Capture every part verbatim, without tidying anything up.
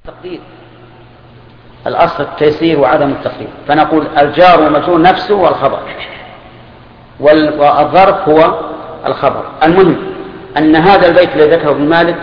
التقدير الأصل التيسير وعدم التقدير، فنقول الجار والمجرور نفسه والخبر، والظرف هو الخبر. المهم أن هذا البيت الذي ذكره ابن مالك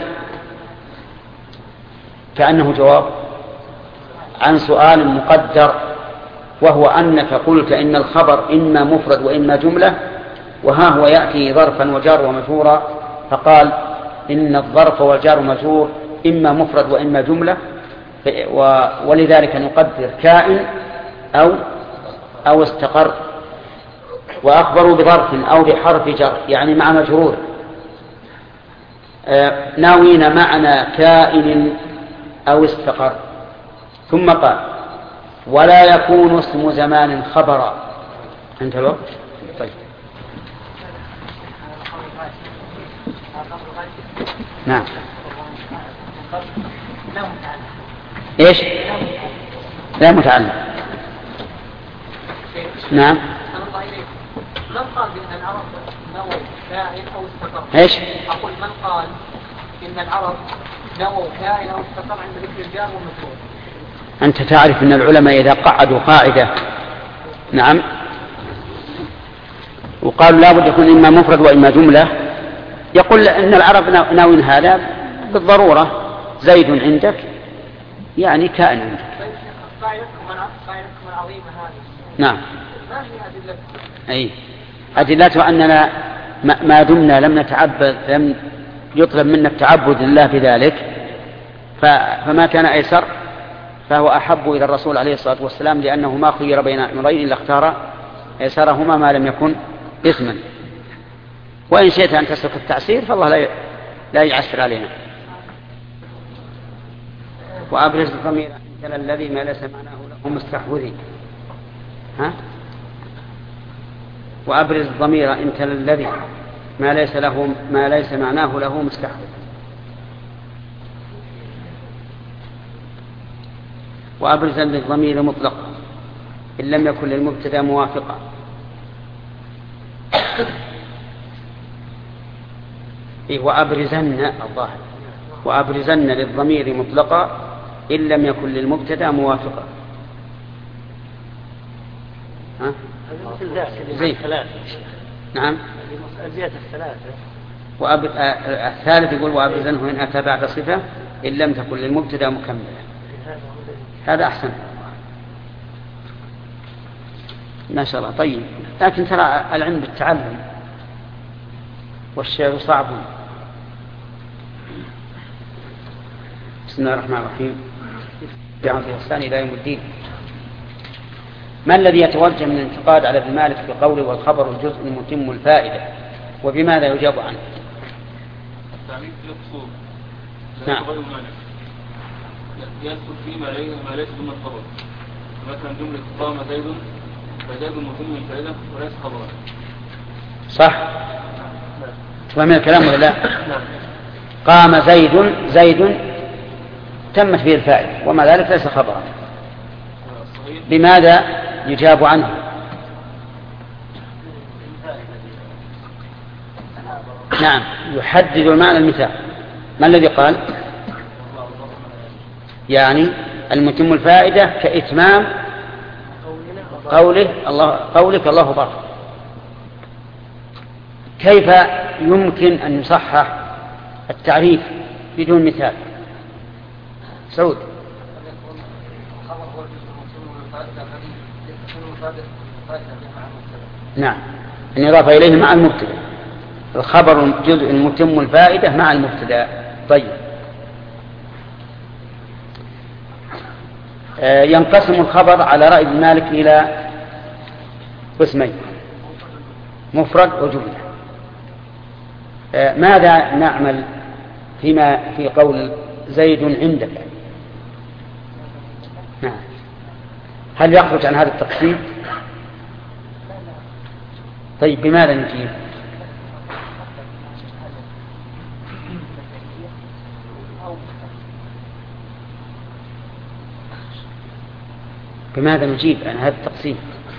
كأنه جواب عن سؤال مقدر، وهو أنك قلت إن الخبر إما مفرد وإما جملة، وها هو يأتي ظرفا وجار ومجرورا، فقال إن الظرف والجار والمجرور إما مفرد وإما جملة، ولذلك نقدر كائن أو أو استقر. وأخبروا بظرف أو بحرف جر يعني مع مجرور ناوين معنى كائن أو استقر. ثم قال ولا يكون اسم زمان خبرا. انت الوقت طيب نعم ايش لا متعلم نعم من قال بأن العرب نووا كائن أو استقر؟ ايش أقول من قال إن العرب نووا كائن أو استقر عند ذكر الجار والمجرور؟ أنت تعرف أن العلماء إذا قعدوا قاعدة نعم وقالوا لا بد يكون إما مفرد وإما جملة، يقول أن العرب ناوين هذا بالضرورة. زيد عندك يعني كائن عندك. قاعدتكم العظيمة هذه نعم ما هي أدلتها؟ أي أدلتها أننا ما دمنا لم نتعبد لم يطلب منا التعبد لله بذلك، فما كان أيسر فهو أحب إلى الرسول عليه الصلاة والسلام، لأنه ما خير بين أمرين إلا اختار أيسرهما ما لم يكن إثما. وإن شئت أن تسلك التعسير فالله لا لا يعسر علينا. وأبرز الضمير مثل الذي ما ليس معناه له مستحوذي. ها وأبرز الضمير إن تل الذي ما ليس له ما ليس معناه له مستحوذ. وأبرز للضمير مطلقا إن لم يكن للمبتدا موافقا. إيه وأبرزن الظاهر وأبرزن للضمير مطلقا إن لم يكن للمبتدا موافقا. ها زين نعم زيادة الثلاثة. وأب... الثالث يقول وأبرزنه إن أتى بعد صفة إن لم تكن للمبتدا مكملة. هذا أحسن ما شاء الله. طيب لكن ترى العلم بالتعلم والشعر صعب. بسم الله الرحمن الرحيم. بعون الإحسان إلى يوم الدين. ما الذي يتوجه من الانتقاد على ابن مالك في قوله والخبر الجزء المتم الفائدة، وبماذا يجاب عنه؟ التعريف يقصد نعم يدخل فيه ما ليس ضمن الخبر. مثلا جملة قام زيد فزيد متم الفائدة وليس خبرا. صح تفهم الكلام ولا لا؟ قام زيد زيد تمت فيه الفائدة وما ذلك ليس خبرا. بماذا يجاب عنه؟ نعم يحدد المعنى المثال. ما الذي قال؟ يعني المتم الفائدة كإتمام قوله الله قولك الله بر. كيف يمكن أن يصحح التعريف بدون مثال؟ سعود. نعم أن يضاف إليه مع المبتدأ. الخبر جزء المتم الفائدة مع المبتدأ. طيب آه ينقسم الخبر على رأي ابن مالك إلى قسمين مفرد وجملة. آه ماذا نعمل فيما في قول زيد عندك؟ نعم هل يخرج عن هذا التقسيم؟ طيب بماذا نجيب؟ بماذا نجيب عن هذا التقسيم؟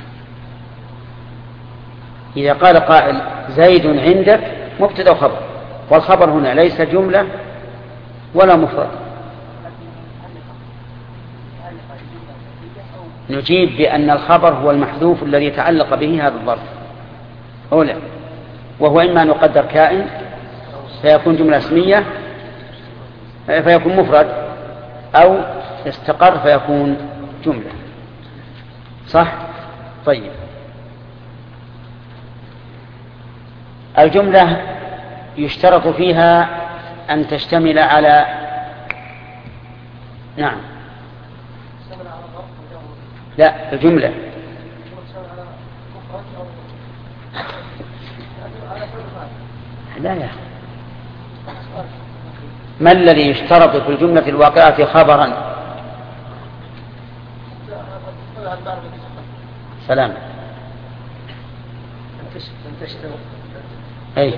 إذا قال قائل زيد عندك مبتدأ وخبر، والخبر هنا ليس جملة ولا مفرد، نجيب بأن الخبر هو المحذوف الذي تعلق به هذا الظرف أولا، وهو إما نقدر كائن فيكون جملة اسمية فيكون مفرد، أو استقر فيكون جملة. صح؟ طيب، الجملة يشترط فيها أن تشتمل على نعم لا الجملة لا لا ما الذي يشترط في الجملة الواقعة خبرا؟ سلام أي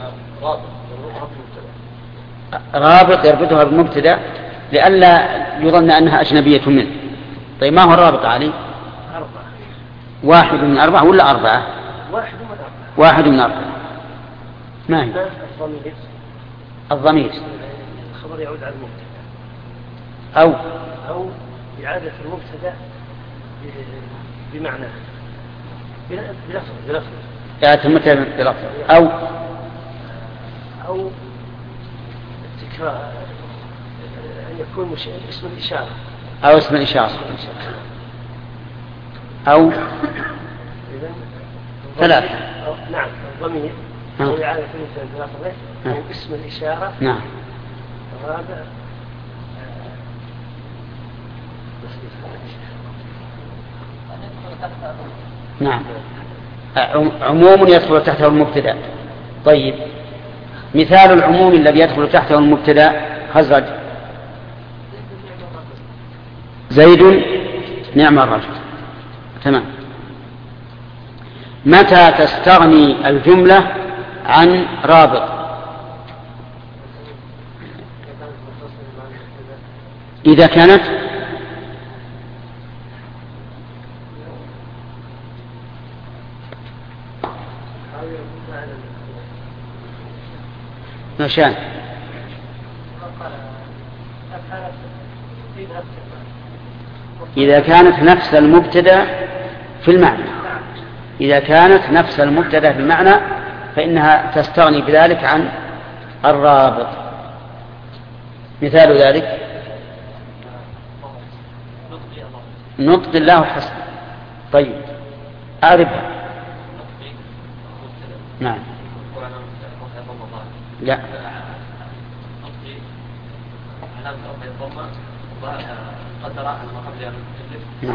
رابط يربطها بالمبتدأ لئلا يظن أنها أجنبية منه. طيب ما هو الرابط علي؟ أربعة. واحد من أربعة ولا أربعة؟ واحد من أربعة. واحد من أربعة. ما هي؟ الضمير. الضمير. الخبر يعود على المبتدأ. أو أو إعادة المبتدأ بمعنى بلفظ بلفظ. إعادة المبتدأ بلفظ. أو أو التكرار أن يكون مش... اسم الإشارة. أو اسم الإشارة. أو ثلاثة. نعم الضمير أو إعادة المبتدأ بلفظه أو اسم الإشارة. نعم. وهذا نعم عموم يدخل تحته المبتدأ. طيب مثال العموم الذي يدخل تحته المبتدأ خزرج زيد نعم الرجل. تمام. متى تستغني الجملة عن رابط؟ إذا كانت نشان إذا كانت نفس المبتدأ في المعنى. إذا كانت نفس المبتدأ في المعنى فإنها تستغني بذلك عن الرابط. مثال ذلك نطق الله حسن. طيب أعرفها. نعم لا نعم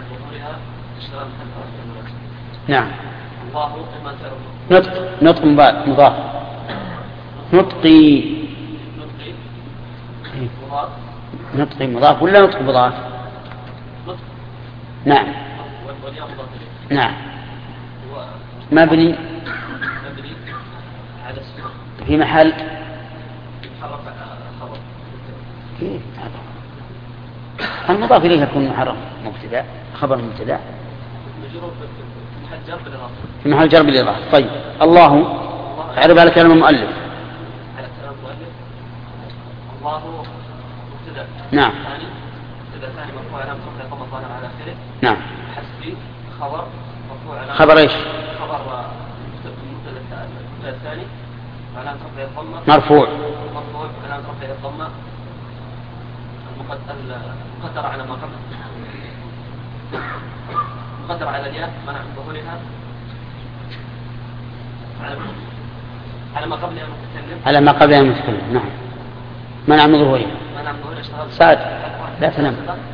نعم نطق نطق مضاف نطقي نطقي مضاف ولا نطق مضاف؟ نعم نعم مبني في محل المضاف إليه يكون محرم مبتدأ خبر مبتدأ في محل جر بالإضافة. طيب الله أعرف على كلمة مؤلف. الله مبتدأ. نعم. مبتدأ ثاني مرفوع علامة رفعه ضمة ظاهرة على آخره. نعم. حسبي خبر مرفوع علامة. خبر إيش؟ خبر مبتدأ الثاني علامة رفعه الضمة. مرفوع. مرفوع علامة رفعه الضمة. المقدر على ما قبل. مقدر على الياء منع من ظهورها. على ما قبلها المتكلم. على ما قبلها المتكلم. نعم. منع من ظهورها. منع من ظهورها اشتغل. سعد لا تنام.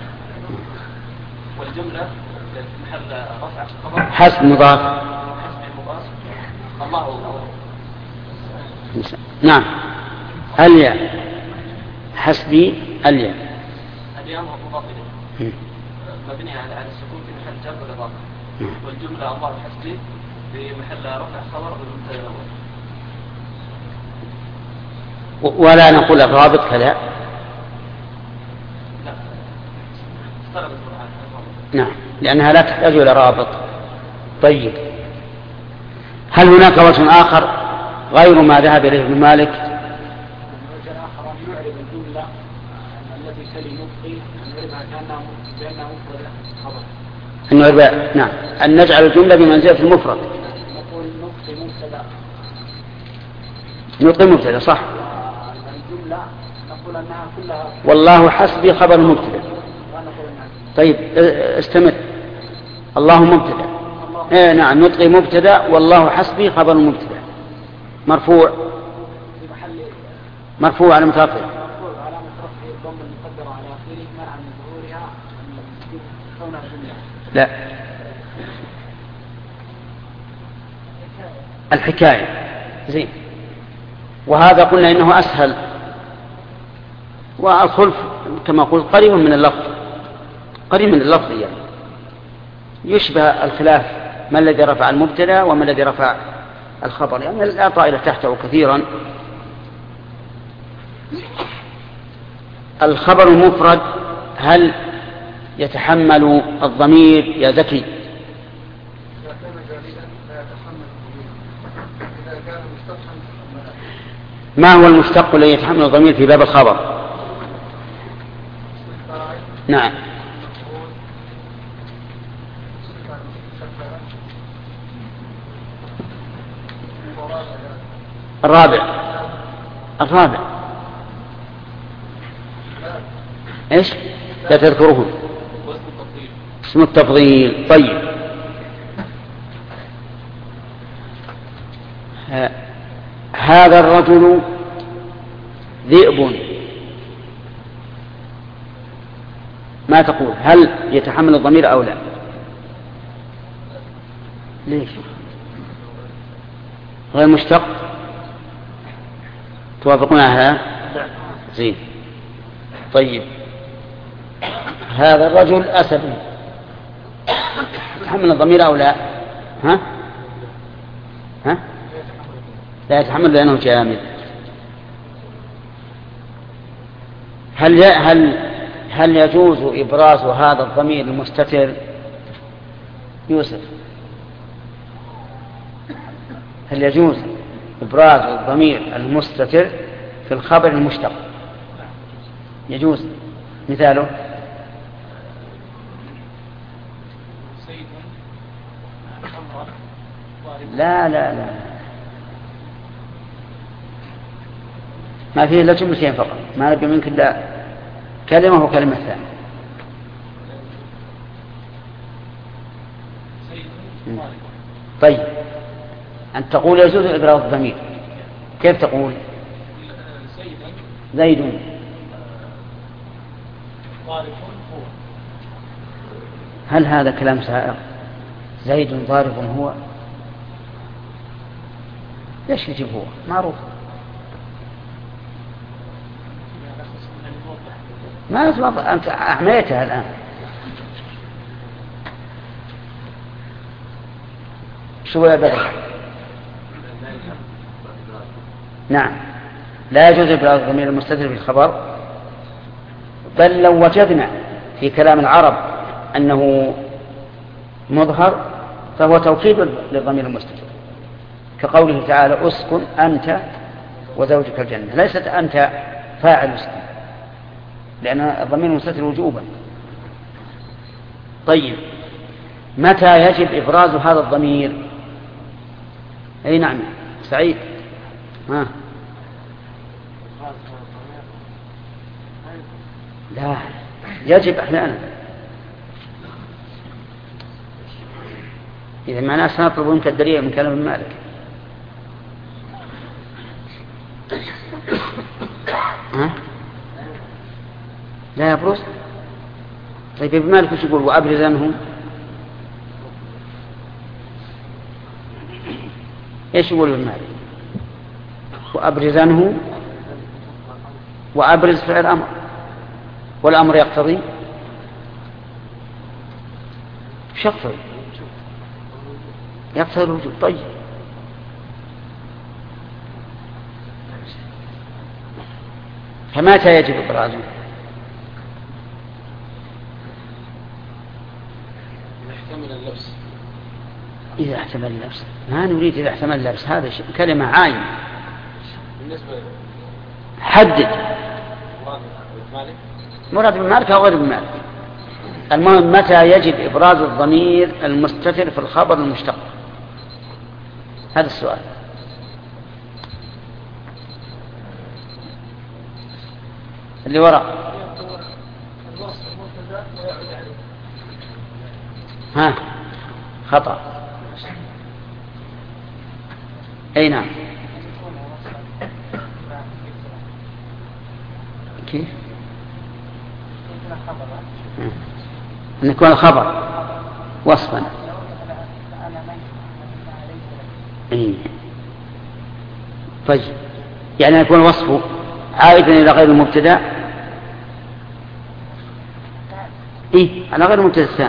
والجملة محل رفع خبر. حسب مضاف. حسب المضاف. الله. نعم. الياء. حسبي الياء. الياء مضاف إليه. مبني على على السكون في محل جر بالإضافة. والجملة الله حسبي في محل رفع خبر بالمبتدأ الأول. ولا نقول الرابط كذا. لا. استغرب القرآن. نعم لأنها لا تحتاج إلى رابط. طيب هل هناك وجه آخر غير ما ذهب إليه ابن مالك؟ الوجه الآخر أن يعرب الجملة التي كلمة نطقي نعرفها كأنها كأنها مفردة خبر. أنه يربع. نعم، أن نجعل الجملة بمنزلة المفرد. نقول نطقي مبتدأ. نطقي مبتدأ صح. الجملة نقول أنها كلها. والله حسبي خبر المبتدأ. طيب استمر. الله مبتدأ. إيه نعم، نطقي مبتدأ والله حسبي خبر المبتدأ. مرفوع. مرفوع على مترفع. لا، الحكاية زين. وهذا قلنا إنه أسهل، والخلف كما قلت قريب من اللفظ، قريب من اللفظ يعني يشبه الخلاف ما الذي رفع المبتدأ وما الذي رفع الخبر، يعني لا طائلة تحته كثيرا. الخبر المفرد هل يتحمل الضمير يا ذكي؟ ما هو المشتق الذي يتحمل الضمير في باب الخبر؟ نعم، الرابع. الرابع ايش؟ لا تذكره. اسم التفضيل. طيب، هذا الرجل ذئب، ما تقول؟ هل يتحمل الضمير أو لا؟ ليش؟ غير مشتق؟ توافقون على هذا؟ زين. طيب، هذا الرجل أسد، يتحمل الضمير أو لا؟ ها؟ ها؟ لا يتحمل لأنه جامد. هل هل هل يجوز إبراز هذا الضمير المستتر؟ يوسف، هل يجوز إبراز الضمير المستتر في الخبر المشتق؟ يجوز. مثاله؟ لا لا لا، ما فيه إلا جملتين فقط، ما نبي منك إلا كلمة وكلمة ثانية. طيب، أن تقول يجوز إبراز الضمير، كيف تقول؟ زيد هل هذا كلام سائغ؟ زيد ضارب هو؟ ليش يجيب هو؟ معروف. ما نتوضع، أنت أعميتها الآن. شو يا بدر؟ نعم، لا يجوز إبراز الضمير المستتر في الخبر، بل لو وجدنا في كلام العرب أنه مظهر فهو توكيد للضمير المستتر، كقوله تعالى أسكن أنت وزوجك الجنة، ليست أنت فاعل اسكن، لأن الضمير المستتر وجوبا. طيب، متى يجب إبراز هذا الضمير؟ أي نعم سعيد. ها. لا، يجب أحيانا. إذا معناه سنطلب منك الدليل من كلام ابن مالك. ها؟ لا يبرز. طيب ابن مالك وش يقول؟ وأبرزنهم. ايش يقول ابن مالك؟ وأبرزنه، وأبرز فعل أمر، والأمر يقتضي ايش يقتضي؟ يقتضي الوجود. طيب، فمتى يجب إبرازه؟ إذا احتمل اللبس. ما نريد إذا احتمل اللبس، هذا كلمة عايمة. بالنسبة حدد. مراد ابن مالك أو غير ابن مالك. المهم متى يجب إبراز الضمير المستتر في الخبر المشتق؟ هذا السؤال. اللي وراء ها خطأ. أي نعم. كيف؟ أن يكون الخبر وصفا. إيه. طيب يعني يكون وصفه عائدا إلى غير المبتدأ. إيه على غير المبتدأ الثاني.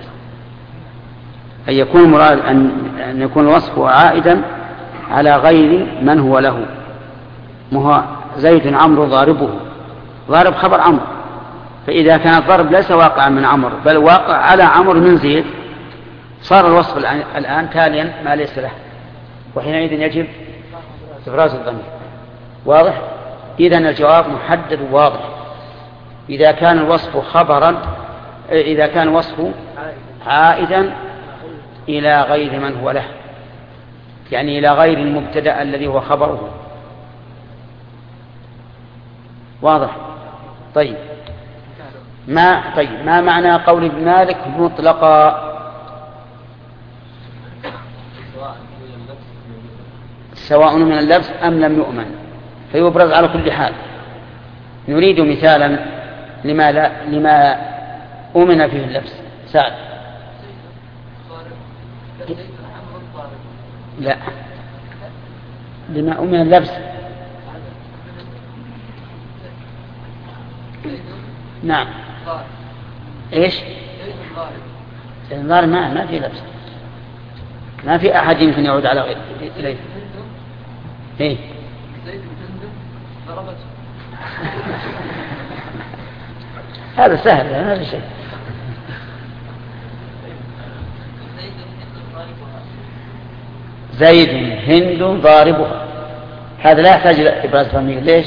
أن يكون مراد أن يكون وصفه عائدا على غير من هو له. مه زيد عمرو ضاربه، ضارب خبر عمرو، فإذا كان الضرب ليس واقعا من عمرو بل واقع على عمرو من زيد صار الوصف الآن تاليا ما ليس له، وحينئذ يجب إبراز الضمير. واضح؟ إذن الجواب محدد واضح. إذا كان الوصف خبرا، إذا كان وصفه عائدا إلى غير من هو له، يعني إلى غير المبتدأ الذي هو خبره. واضح؟ طيب ما طيب ما معنى قول ابن مالك مطلقا؟ سواء من اللبس أم لم يؤمن، فيبرز على كل حال. نريد مثالا لما لا لما أؤمن فيه اللبس. سعد. لا لما أؤمن اللبس. نعم. ايش؟ الضارب ما ما في لبس، ما في أحد يمكن يعود على غير إليه. ايه هذا سهل، هذا شيء. زيد هند ضاربها، هذا لا يحتاج إلى إبراز ضمير. ليش؟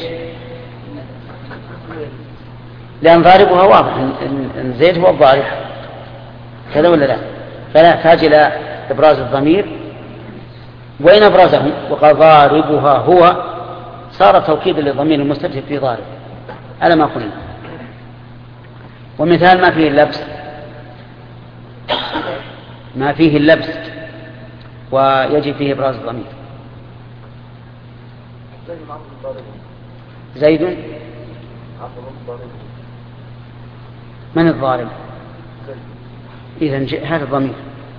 لأن ضاربها واضح إن زيد هو الضارب، كذا ولا لا؟ فلا يحتاج إلى إبراز الضمير. وإن أبرزه وقال ضاربها هو صار توكيدا للضمير المستتر في ضارب على ما قلنا. ومثال ما فيه اللبس، ما فيه اللبس ويجب فيه إبراز الضمير. زيد من الضارب؟ إذن هذا الضمير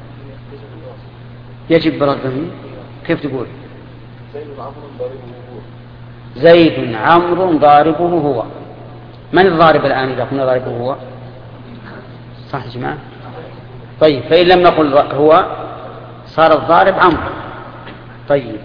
يجب إبراز الضمير. كيف تقول؟ زيد عمرو ضاربه هو. من الضارب الآن إذا قلنا ضاربه هو؟ صح يا جماعة؟ طيب فإن لم نقل هو صار الضارب عمرو. طيب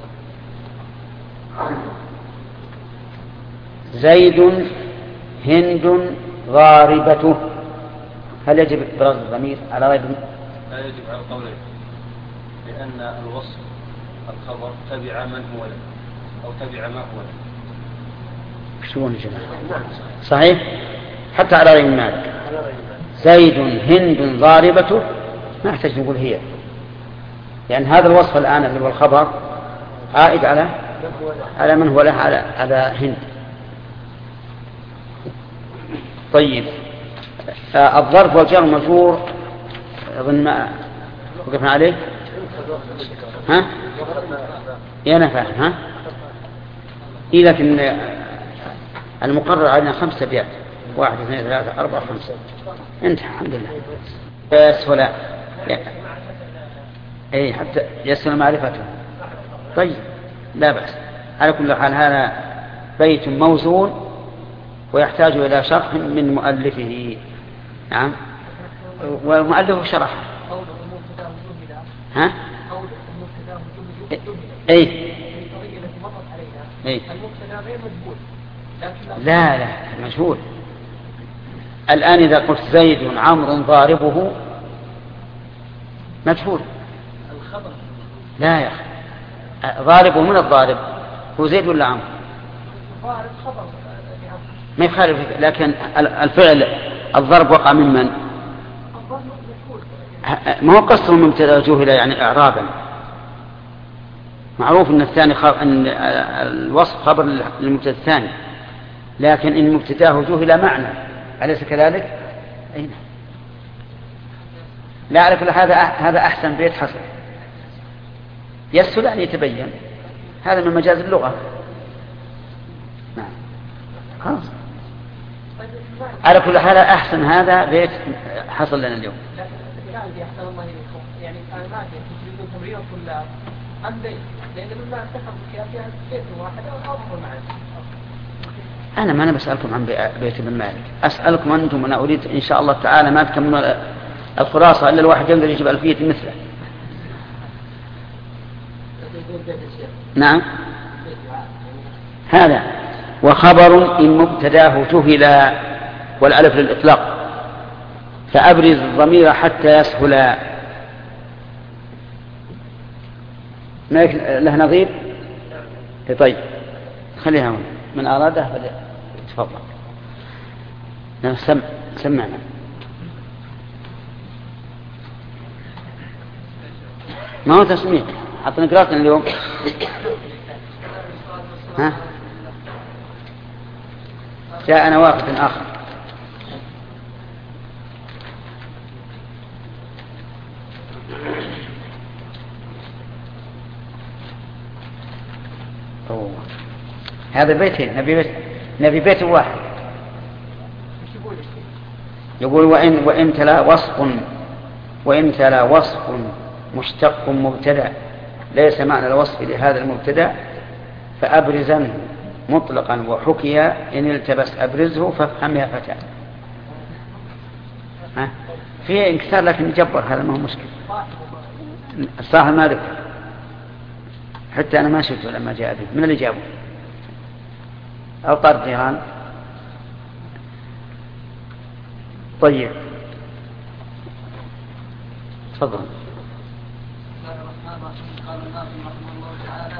زيد هند ضاربته، هل يجب إبراز الضمير على غير؟ لا يجب على القولين، لأن الوصف الخبر تبع من هو له أو تبع ما هو له. شو يا جماعة؟ صحيح حتى على غير مالك. زيد هند ضاربته ما يحتاج نقول هي، لأن يعني هذا الوصف الآن اللي هو الخبر عائد على على من هو له، على على هند. طيب آه الظرف والجار والمجرور أظن ما وقفنا عليه. ها يا أنا فاهم. ها إيه لكن المقرر علينا خمسة أبيات، واحد اثنين ثلاثة أربعة خمسة، انتهى الحمد لله. يسهل أي حتى يسهل معرفته. طيب لا بأس. على كل حال هذا بيت موزون ويحتاج إلى شرح من مؤلفه. نعم والمؤلف شرح. ها اي اي لا لا مجهول. الآن إذا قلت زيد عمرو ضاربه مجهول. لا يا أخي ضاربه من الضارب هو زيد ولا عمرو؟ ما يخالف، لكن الفعل الضرب وقع ممن؟ ما هو قصر مبتدأ جهل يعني إعرابا. معروف أن الثاني خ... أن الوصف خبر للمبتدأ الثاني، لكن إن مبتداه جهل معنى، أليس كذلك؟ أين؟ لا أعرف. هذا هذا أحسن بيت حصل، يسهل أن يتبين. هذا من مجاز اللغة. نعم خلاص. على كل حال أحسن هذا بيت حصل لنا اليوم. أحسن الله إليكم، يعني أنا ما أدري تريدون تمرير طلاب أم بيت، لأن مما اتخذ فيها بيت واحد أو أفضل معه. أنا ما أنا بسألكم عن بيت ابن مالك، أسألكم أنتم. أنا أريد إن شاء الله تعالى ما تكملون الخلاصة إلا الواحد يقدر يجيب ألفية مثله. نعم هذا. وخبر إن مبتداه جهلا والألف للإطلاق، فأبرز الضمير حتى يسهل. ما له نظير؟ طيب خليها هنا، من أراده فليتفضل. سمع سمعنا. ما هو تسميع، حطنا قراءتنا اليوم. ها جاءنا واقف آخر. أوه. هذا بيتين، نبي بيت نبي بيت واحد. يقول وإن وإن تلا وصف وإن تلا وصف مشتق مبتدأ ليس معنى الوصف لهذا المبتدأ فأبرزنه مطلقا وحكي إن التبس أبرزه فافهم يا فتى. ها فيه انكسار لكن جبر، هذا ما هو مشكلة. الصاحب ما ذكر، حتى أنا ما شفته لما جاء به. من اللي جابه؟ أو طار جيران. طيب تفضل. قال الناظم رحمه الله تعالى: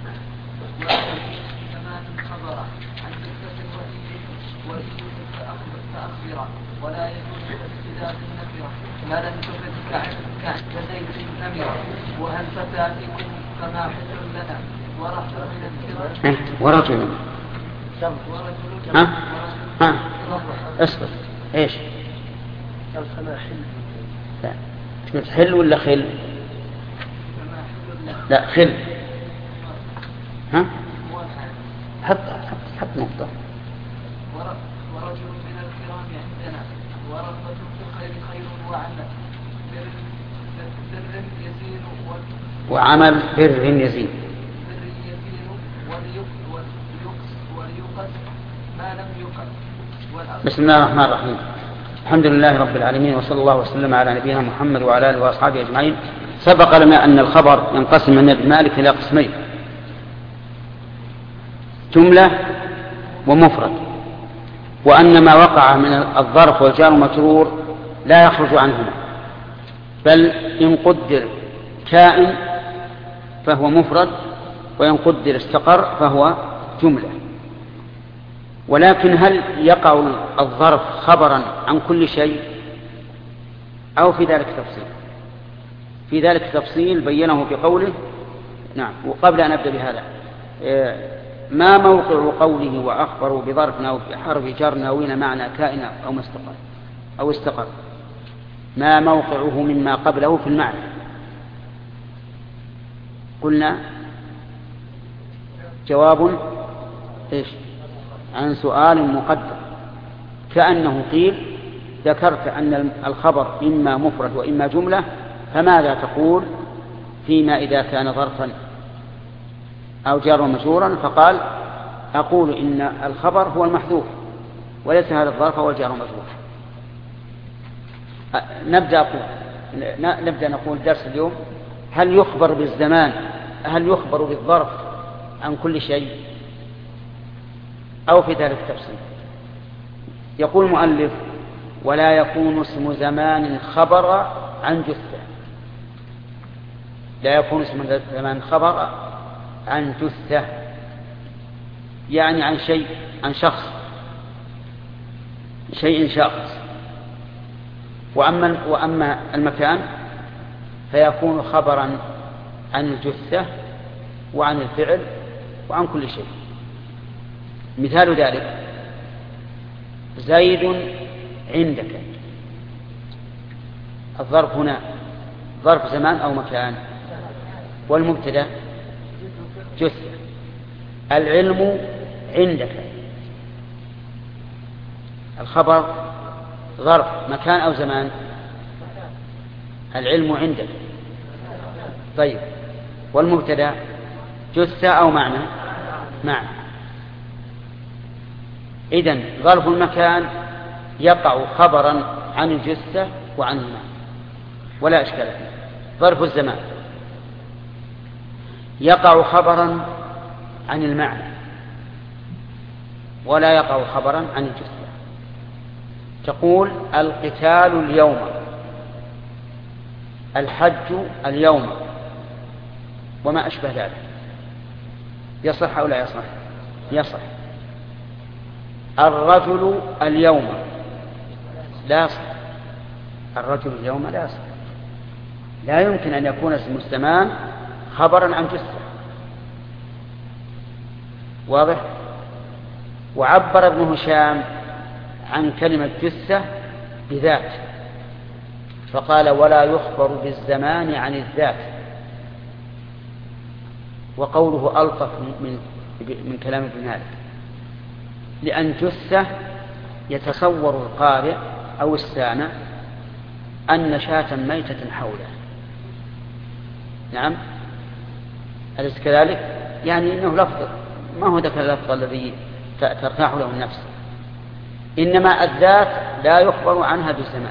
كما خبر عن قصة الولي ولي فأخبر ولا يجوز ابتداء النكرة ما لم تفد كزيد النمرة وهل فتاتكم كما حل لنا ورحل من الكرة ورجل. ها ها اصبر. ايش؟ كما حل. لا تقول حل ولا خل؟ لا خل. ها حط حط حط نقطة. ورجل من الكرام عندنا ورغبة في الخير خير وعمل بر يزين وعمل بر يزين بر يزين وليقص ما لم يقص. بسم الله الرحمن الرحيم. الحمد لله رب العالمين، وصلى الله وسلم على نبينا محمد وعلى آله وأصحابه أجمعين. سبق لنا أن الخبر ينقسم من ابن مالك إلى قسمين: جملة ومفرد، وأن ما وقع من الظرف والجار والمجرور لا يخرج عنهما، بل إن قدر كائن فهو مفرد، وإن قدر استقر فهو جملة. ولكن هل يقع الظرف خبرا عن كل شيء أو في ذلك تفصيل؟ في ذلك تفصيل بينه بقوله. نعم. وقبل أن أبدأ بهذا، ما موقع قوله وأخبروا بظرف أو بحرف جر ناوين معنى كائن أو مستقر أو استقر؟ ما موقعه مما قبله في المعنى؟ قلنا جواب إيش؟ عن سؤال مقدر، كأنه قيل: ذكرت أن الخبر إما مفرد وإما جملة، فماذا تقول فيما إذا كان ظرفا أو جار ومجرورا؟ فقال: أقول إن الخبر هو المحذوف وليس هذا الظرف هو الجار ومجرور. نبدأ أقول نبدأ نقول درس اليوم: هل يخبر بالزمان هل يخبر بالظرف عن كل شيء أو في ذلك تفصيل؟ يقول المؤلف: ولا يكون اسم زمان خبر عن جثة. لا يكون اسم زمان خبر عن جثة، يعني عن شيء، عن شخص. شيء شاخص. وأما, وأما المكان فيكون خبرا عن الجثة وعن الفعل وعن كل شيء. مثال ذلك زيد عندك. الظرف هنا ظرف زمان أو مكان، والمبتدأ جثة. العلم عندك. الخبر ظرف مكان أو زمان. العلم عندك. طيب، والمبتدأ جثة أو معنى معنى. إذن ظرف المكان يقع خبرا عن الجثة وعن المعنى ولا إشكال فيه. ظرف الزمان يقع خبرا عن المعنى ولا يقع خبرا عن الجثة. تقول القتال اليوم، الحج اليوم، وما أشبه ذلك. يصح أو لا يصح؟ يصح. الرجل اليوم لا يصح. الرجل اليوم لا يصح. لا يمكن أن يكون اسم الزمان خبرا عن جثة. واضح؟ وعبر ابن هشام عن كلمة جثة بذات، فقال ولا يخبر بالزمان عن الذات. وقوله ألطف من, من كلام ابن مالك، لأن جثة يتصور القارئ أو السامع أن شاة ميتة حوله. نعم، أليس كذلك؟ يعني إنه لفظ ما هو ذاك اللفظ الذي ترتاح له النفس، إنما الذات لا يخبر عنها بالزمان،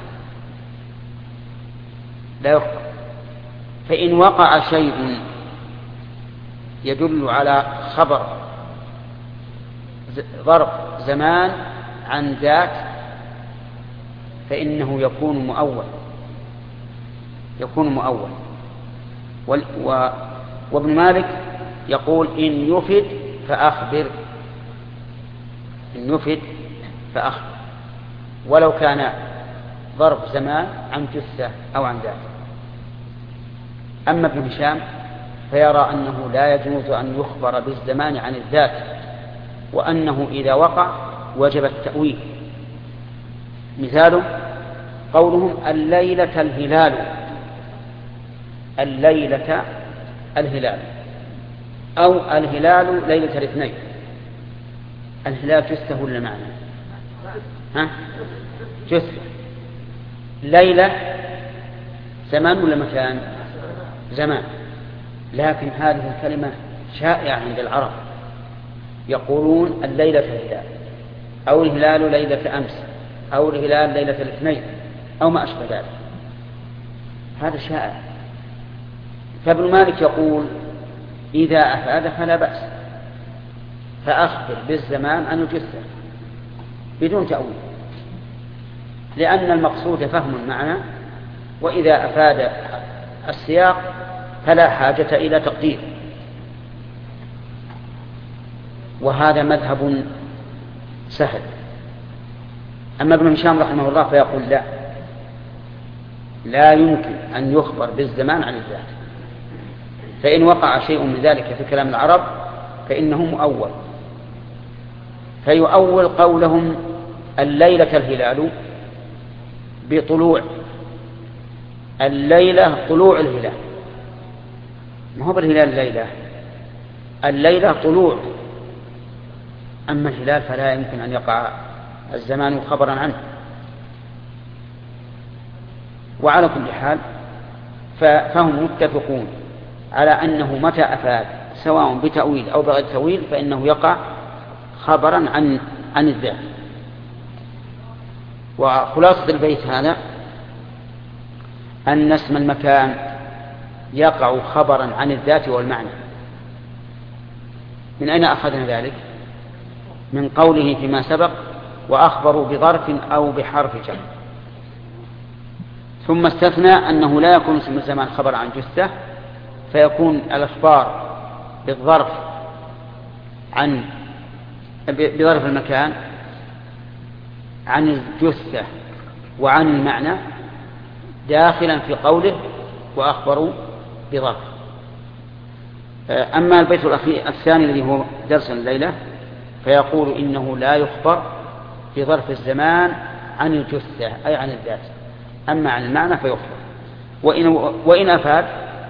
لا يخبر. فإن وقع شيء يدل على خبر ظرف زمان عن ذات فإنه يكون مؤول، يكون مؤول. وابن مالك يقول إن يفد فأخبر، إن يفد فأخبر، ولو كان ظرف زمان عن جثة أو عن ذات. أما ابن هشام فيرى أنه لا يجوز أن يخبر بالزمان عن الذات، وأنه إذا وقع وجب التأويل. مثال قولهم الليلة الهلال، الليلة الهلال، أو الهلال ليلة الاثنين. الهلال جثة ولا معنى؟ ها؟ جثة. ليلة زمان ولا مكان؟ زمان. لكن هذه الكلمة شائعة عند العرب، يقولون الليلة الهلال، أو الهلال ليلة أمس، أو الهلال ليلة الاثنين، أو ما أشبه ذلك. هذا شائع. فابن مالك يقول إذا أفاد فلا بأس، فأخبر بالزمان عن الجثة بدون تأويل، لأن المقصود فهم المعنى، وإذا أفاد السياق فلا حاجة إلى تقدير. وهذا مذهب سهل. أما ابن هشام رحمه الله فيقول لا، لا يمكن أن يخبر بالزمان عن الذات، فإن وقع شيء من ذلك في كلام العرب فإنه مؤول. فيؤول قولهم الليلة الهلال بطلوع الليلة، طلوع الهلال، ما هو بالهلال الليلة، الليلة طلوع. أما الهلال فلا يمكن أن يقع الزمان خبرا عنه. وعلى كل حال فهم متفقون على أنه متى أفاد سواء بتأويل أو بغير تأويل فإنه يقع خبرا عن عن الذات. وخلاصة البيت هذا أن اسم المكان يقع خبرا عن الذات والمعنى. من أين أخذنا ذلك؟ من قوله فيما سبق وأخبروا بظرف أو بحرف جر. ثم استثنى أنه لا يكون اسم الزمان خبر عن جثة، فيكون الأخبار بالظرف عن بظرف المكان عن الجثة وعن المعنى داخلا في قوله وأخبروا بظرف. أما البيت الأخير الثاني الذي هو درس الليلة فيقول إنه لا يخبر في ظرف الزمان عن الجثة أي عن الذات، أما عن المعنى فيخبر. وإن, وإن أفاد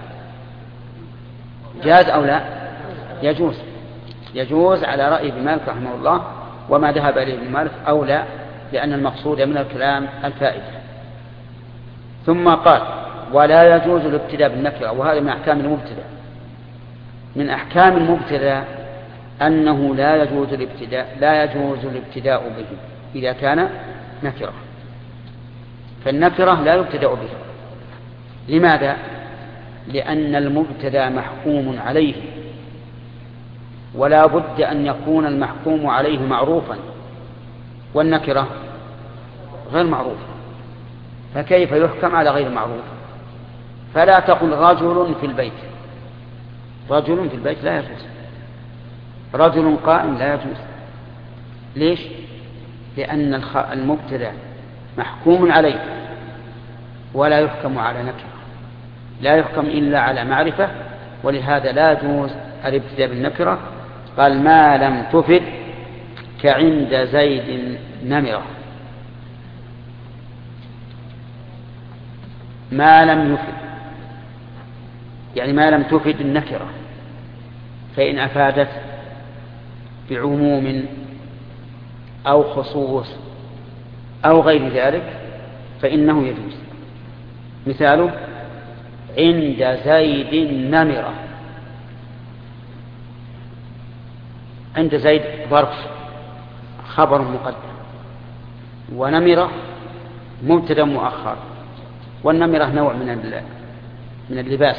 جاز أو لا يجوز، يجوز على رأي ابن مالك رحمه الله وما ذهب إليه ابن مالك أو لا، لأن المقصود من الكلام الفائدة. ثم قال ولا يجوز الابتداء بالنكرة، وهذا من أحكام المبتدأ. من أحكام المبتدأ أنه لا يجوز الابتداء لا يجوز الابتداء به إذا كان نكرة، فالنكرة لا يبتدأ به. لماذا؟ لأن المبتدأ محكوم عليه، ولا بد أن يكون المحكوم عليه معروفا، والنكرة غير معروف، فكيف يحكم على غير معروف؟ فلا تقل رجل في البيت، رجل في البيت لا يجوز، رجل قائم لا يجوز. ليش؟ لأن المبتدأ محكوم عليه ولا يحكم على نكرة، لا يحكم إلا على معرفة، ولهذا لا يجوز الابتداء بالنكرة. قال ما لم تفد كعند زيد نمرة، ما لم يفد يعني ما لم تفد النكرة، فإن أفادت بعموم أو خصوص أو غير ذلك فإنه يجوز. مثاله عند زيد نمرة، عند زيد ظرف خبر مقدم، ونمرة مبتدأ مؤخر، والنمرة نوع من من اللباس،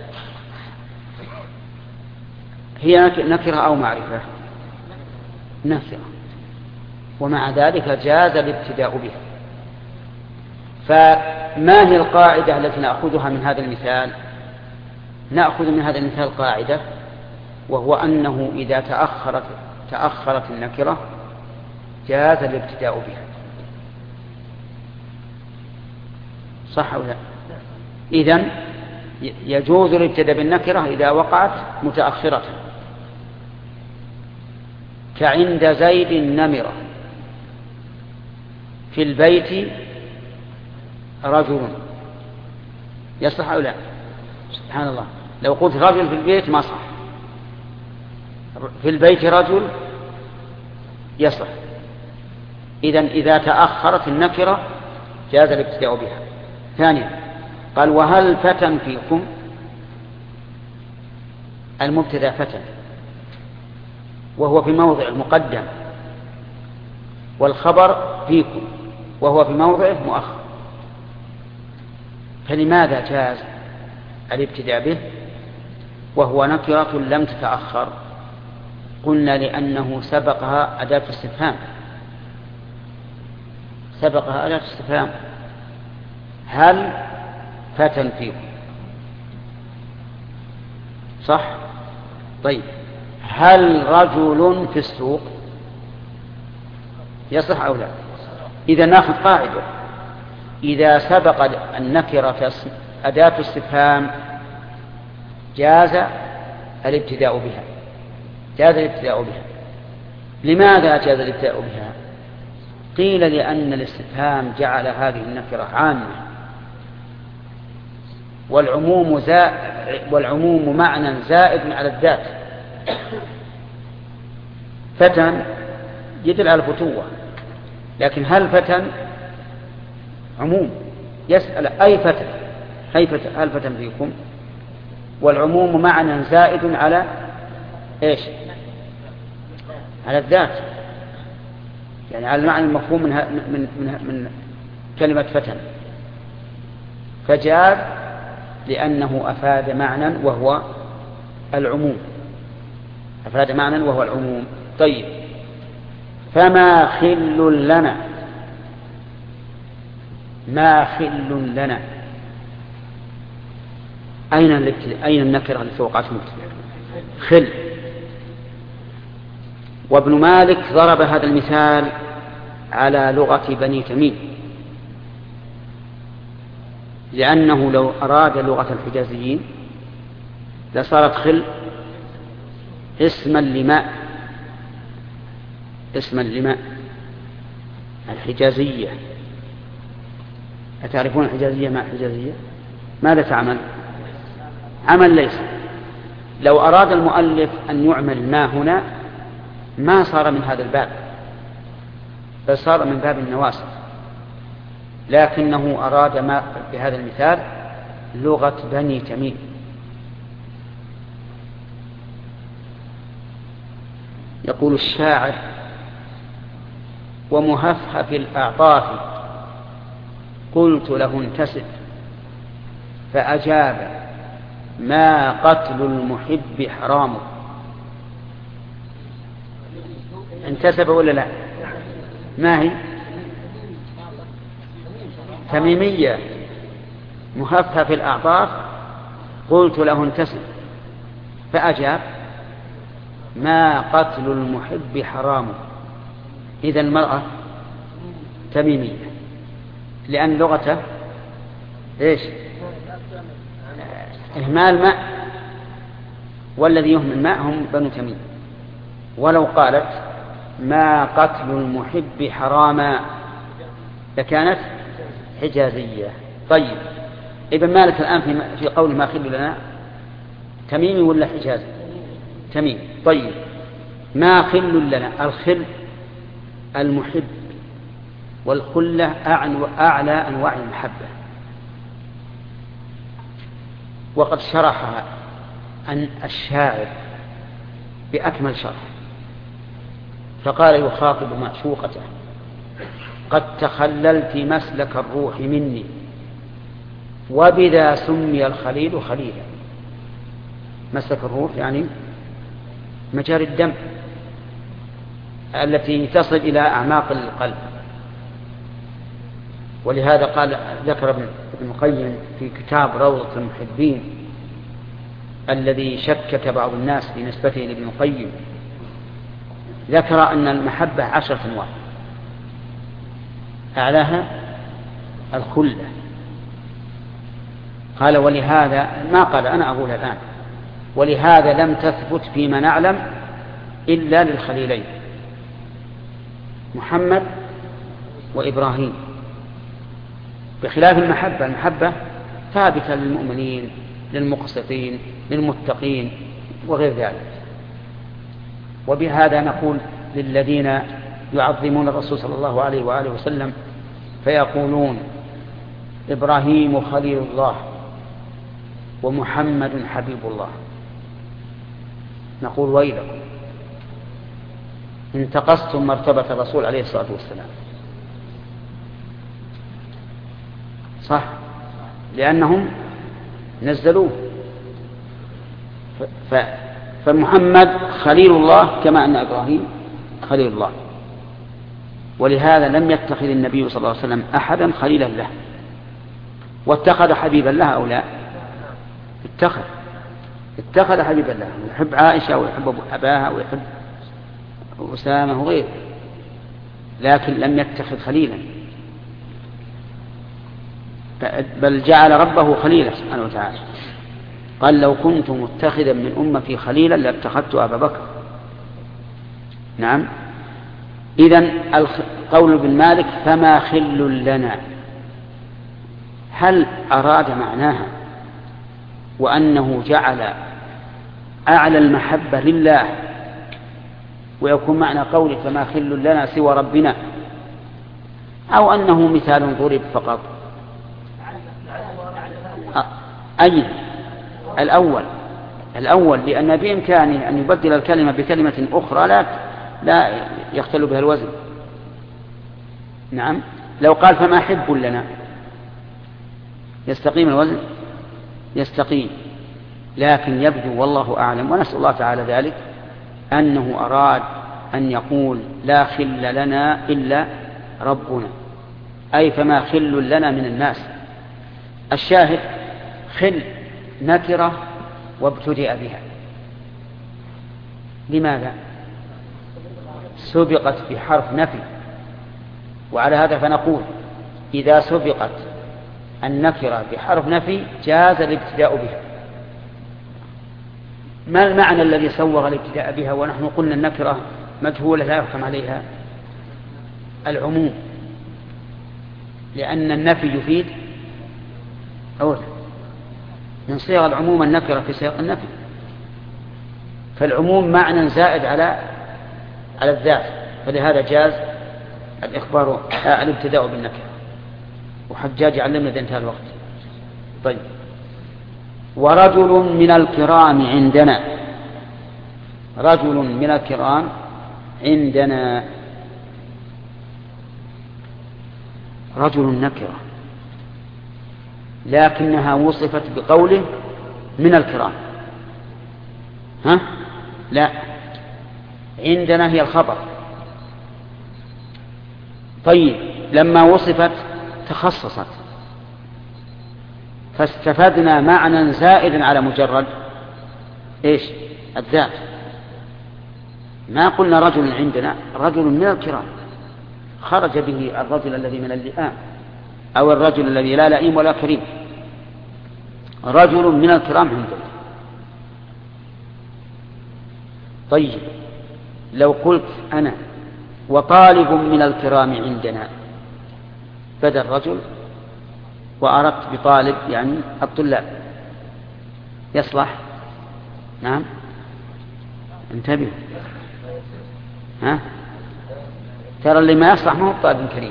هي نكرة أو معرفة؟ نكرة، ومع ذلك جاز الابتداء بها. فما هي القاعدة التي نأخذها من هذا المثال؟ نأخذ من هذا المثال قاعدة، وهو أنه إذا تأخرت تأخرت النكرة جاز الابتداء بها. صح أو لا؟ إذن يجوز الابتداء بالنكرة إذا وقعت متأخرة، كعند زيد نمرة، في البيت رجل، يصح أو لا؟ سبحان الله، لو قلت رجل في البيت ما صح، في البيت رجل يصح. إذن إذا تأخرت النكرة جاز الابتداء بها. ثانيا قال وهل فتى فيكم؟ المبتدأ فتى وهو في موضع المقدم، والخبر فيكم وهو في موضعه مؤخر، فلماذا جاز الابتداء به وهو نكرة لم تتأخر؟ قلنا لأنه سبقها أداة استفهام، سبقها أداة استفهام هل فتى فيكم؟ صح؟ طيب هل رجل في السوق؟ يصح أو لا؟ إذا نأخذ قاعدة، إذا سبق النكرة أداة استفهام جاز الابتداء بها، جاز الابتداء بها. لماذا جاز الابتداء بها؟ قيل لأن الاستفهام جعل هذه النكرة عامة، والعموم زائد، والعموم معنى زائد على الذات. فتى يدل على الفتوة، لكن هل فتى عموم يسأل أي فتى، أي فتى هل فتى فيكم، والعموم معنى زائد على إيش؟ على الذات، يعني على المعنى المفهوم من من من, من كلمة فتى، فجاز لأنه أفاد معنى وهو العموم، أفاد معنى وهو العموم. طيب فما خل لنا، ما خل لنا، أين أين النكرة التي وقعت مبتدأ؟ خل. وابن مالك ضرب هذا المثال على لغة بني تميم، لأنه لو أراد لغة الحجازيين لصارت خل اسما لماء، اسما لماء الحجازية. أتعرفون الحجازية؟ ماء الحجازية ماذا تعمل؟ عمل ليس. لو أراد المؤلف أن يعمل ما هنا ما صار من هذا الباب، بل صار من باب النواسخ، لكنه أراد ما بهذا المثال لغة بني تميم. يقول الشاعر: ومهفهف الأعطاف قلت له انتسب، فأجاب: ما قتل المحب حرام. انتسب ولا لا؟ ما هي؟ تميمية. مهفهف الأعطاف قلت له انتسب، فأجاب: ما قتل المحب حرام. إذا المرأة تميمية، لأن لغته إيش؟ إهمال ماء، والذي يهمل ماء هم بنو تميم. ولو قالت ما قتل المحب حراما لكانت حجازية. طيب، ابن مالك الآن في قوله ما خل لنا تميمي ولا حجازي؟ تميم. طيب، ما خل لنا، الخل المحب، والخلة أعلى أنواع المحبة. وقد شرحها أن الشاعر بأكمل شرح، فقال يخاطب معشوقته: قد تخللت مسلك الروح مني، وبذا سمي الخليل خليلا. مسلك الروح يعني مجاري الدم التي تصل إلى أعماق القلب. ولهذا قال ذكر ابن القيم في كتاب روضة المحبين الذي شكك بعض الناس في نسبته لابن القيم، ذكر أن المحبة عشرة أنواع، أعلاها الخلة. قال ولهذا ما قال، أنا أقول الآن، ولهذا لم تثبت فيما نعلم إلا للخليلين محمد وإبراهيم، بخلاف المحبة. المحبة ثابتة للمؤمنين، للمقسطين، للمتقين وغير ذلك. وبهذا نقول للذين يعظمون الرسول صلى الله عليه وآله وسلم فيقولون إبراهيم خليل الله ومحمد حبيب الله، نقول ويلكم انتقصتم مرتبة الرسول عليه الصلاة والسلام. صح، لأنهم نزلوه. ف... فمحمد خليل الله كما أن إبراهيم خليل الله. ولهذا لم يتخذ النبي صلى الله عليه وسلم أحدا خليلا له. واتخذ حبيبا لها أو لا؟ اتخذ اتخذ حبيبا لها، يحب عائشة ويحب أباها ويحب أسامة وغيره، لكن لم يتخذ خليلا، بل جعل ربه خليلا سبحانه وتعالى. قال لو كنت متخذا من أمتي خليلا لاتخذت أبا بكر. نعم. إذن قول ابن مالك فما خل لنا، هل أراد معناها وأنه جعل أعلى المحبة لله، ويكون معنى قوله فما خل لنا سوى ربنا، أو أنه مثال ضرب فقط؟ أي الأول الأول لأن بإمكانه أن يبدل الكلمة بكلمة أخرى لا لا يختل بها الوزن. نعم، لو قال فما حب لنا يستقيم الوزن؟ يستقيم. لكن يبدو والله أعلم ونسأل الله تعالى ذلك أنه أراد أن يقول لا خل لنا إلا ربنا، أي فما خل لنا من الناس. الشاهد خل نكرة وابتدأ بها، لماذا؟ سبقت بحرف نفي، وعلى هذا فنقول إذا سبقت النكرة بحرف نفي جاز الابتداء بها. ما المعنى الذي سوغ الابتداء بها ونحن قلنا النكرة مجهولة لا يحكم عليها؟ العموم، لأن النفي يفيد أولا من صيغ العموم النكرة في صيغ النفي، فالعموم معنى زائد على على الذات، فلهذا جاز الإخبار آه الابتداء بالنكرة. وحجاج علمنا إذا انتهى الوقت. طيب، ورجل من الكرام عندنا، رجل من الكرام عندنا، رجل نكرة لكنها وصفت بقوله من الكرام. ها؟ لا، عندنا هي الخبر. طيب، لما وصفت تخصصت فاستفدنا معنى زائدا على مجرد ايش؟ الذات. ما قلنا رجل عندنا، رجل من الكرام، خرج به الرجل الذي من اللئام او الرجل الذي لا لئيم ولا كريم، رجل من الكرام عندنا. طيب، لو قلت أنا وطالب من الكرام عندنا بدل رجل وأردت بطالب يعني الطلاب، يصلح؟ نعم، انتبهوا. ها؟ ترى اللي ما يصلح ما هو طالب كريم.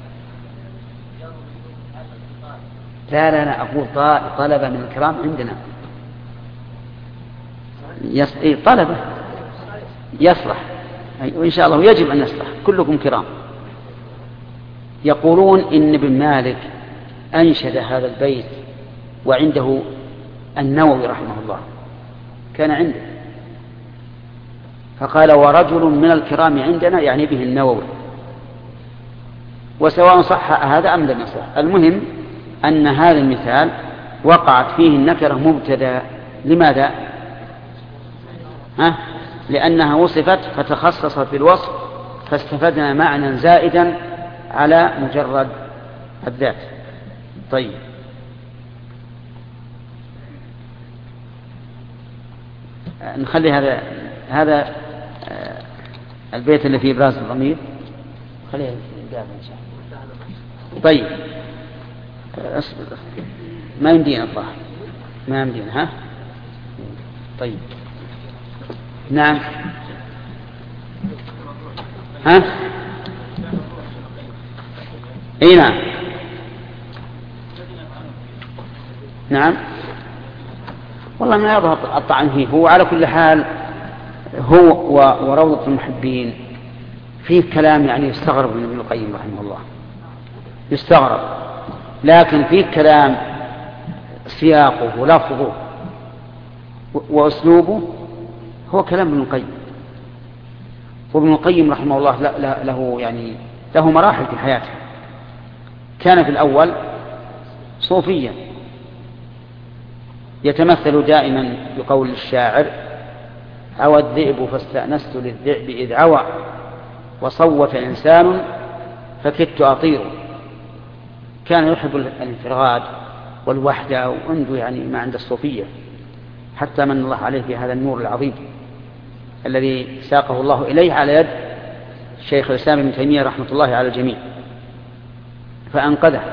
لا لا لا، أقول طلبة من الكرام عندنا، يص... إيه طلبة يصلح، وإن شاء الله يجب أن يصلح، كلكم كرام. يقولون إن ابن مالك أنشد هذا البيت وعنده النووي رحمه الله كان عنده، فقال ورجل من الكرام عندنا يعني به النووي، وسواء صح هذا أم لم يصح، المهم أن هذا المثال وقعت فيه النكرة مبتدأ. لماذا؟ ها؟ لأنها وصفت فتخصصت بالوصف فاستفدنا معنى زائدا على مجرد الذات. طيب، نخلي هذا هذا البيت اللي فيه براس الضمير خليه قاعد إن شاء الله. طيب، أصبر، ما يمدينا الظاهر، ما يمدينا. ها؟ طيب، نعم. ها؟ اي نعم نعم، والله ما يظهر الطعن فيه. هو على كل حال هو وروضة المحبين فيه كلام يعني يستغرب من ابن القيم رحمه الله، يستغرب، لكن فيه كلام سياقه ولفظه وأسلوبه هو كلام ابن القيم. وابن القيم رحمه الله له يعني له مراحل في حياته. كان في الأول صوفيا يتمثل دائما بقول الشاعر: عوى الذئب فاستأنست للذئب إذ عوى، وصوت إنسان فكدت أطير. كان يحب الانفراد والوحدة، وعنده يعني ما عند الصوفية، حتى من الله عليه في هذا النور العظيم الذي ساقه الله إليه على يد شيخ الإسلام ابن تيمية رحمة الله على الجميع فأنقذه.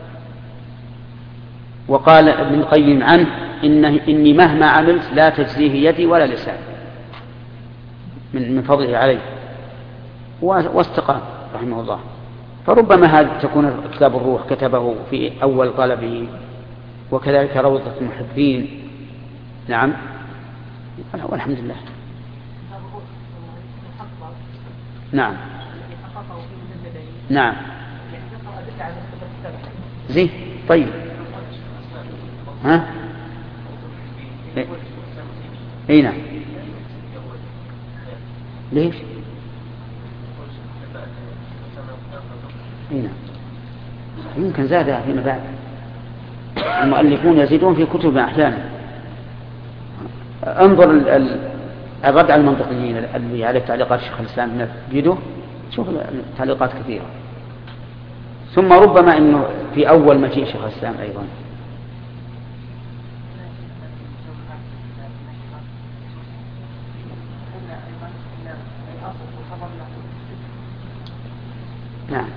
وقال ابن القيم عنه: إنه إني مهما عملت لا تجزيه يدي ولا لسان، من من فضله عليه، واستقام رحمه الله. فربما هذا تكون كتاب الروح كتبه في أول طلبه، وكذلك روضة المحبين. نعم، والحمد لله. نعم نعم زين. طيب، ها؟ اي نعم. ليش؟ اي نعم، يمكن زاد فيما بعد. المؤلفون يزيدون في كتب احيانا. انظر الرد على المنطقيين اللي عليه تعليقات الشيخ الإسلام بيده، شوف التعليقات كثيرة. ثم ربما أنه في أول مجيء شيخ الإسلام أيضا. نعم،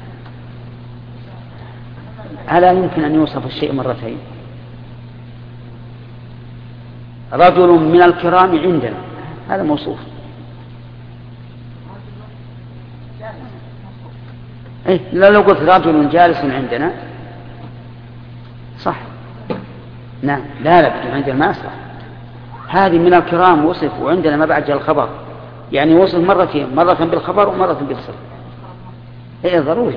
ألا يمكن أن يوصف الشيء مرتين؟ رجل من الكرام عندنا، هذا موصوف. إيه، لا لو قلت رجل جالس عندنا صح. نعم، لا لا بدون عندنا ما صح. هذه من الكرام وصف، وعندنا ما بعد الخبر، يعني وصف مرتين، مرة بالخبر ومرة بالصفة. إيه ضروري.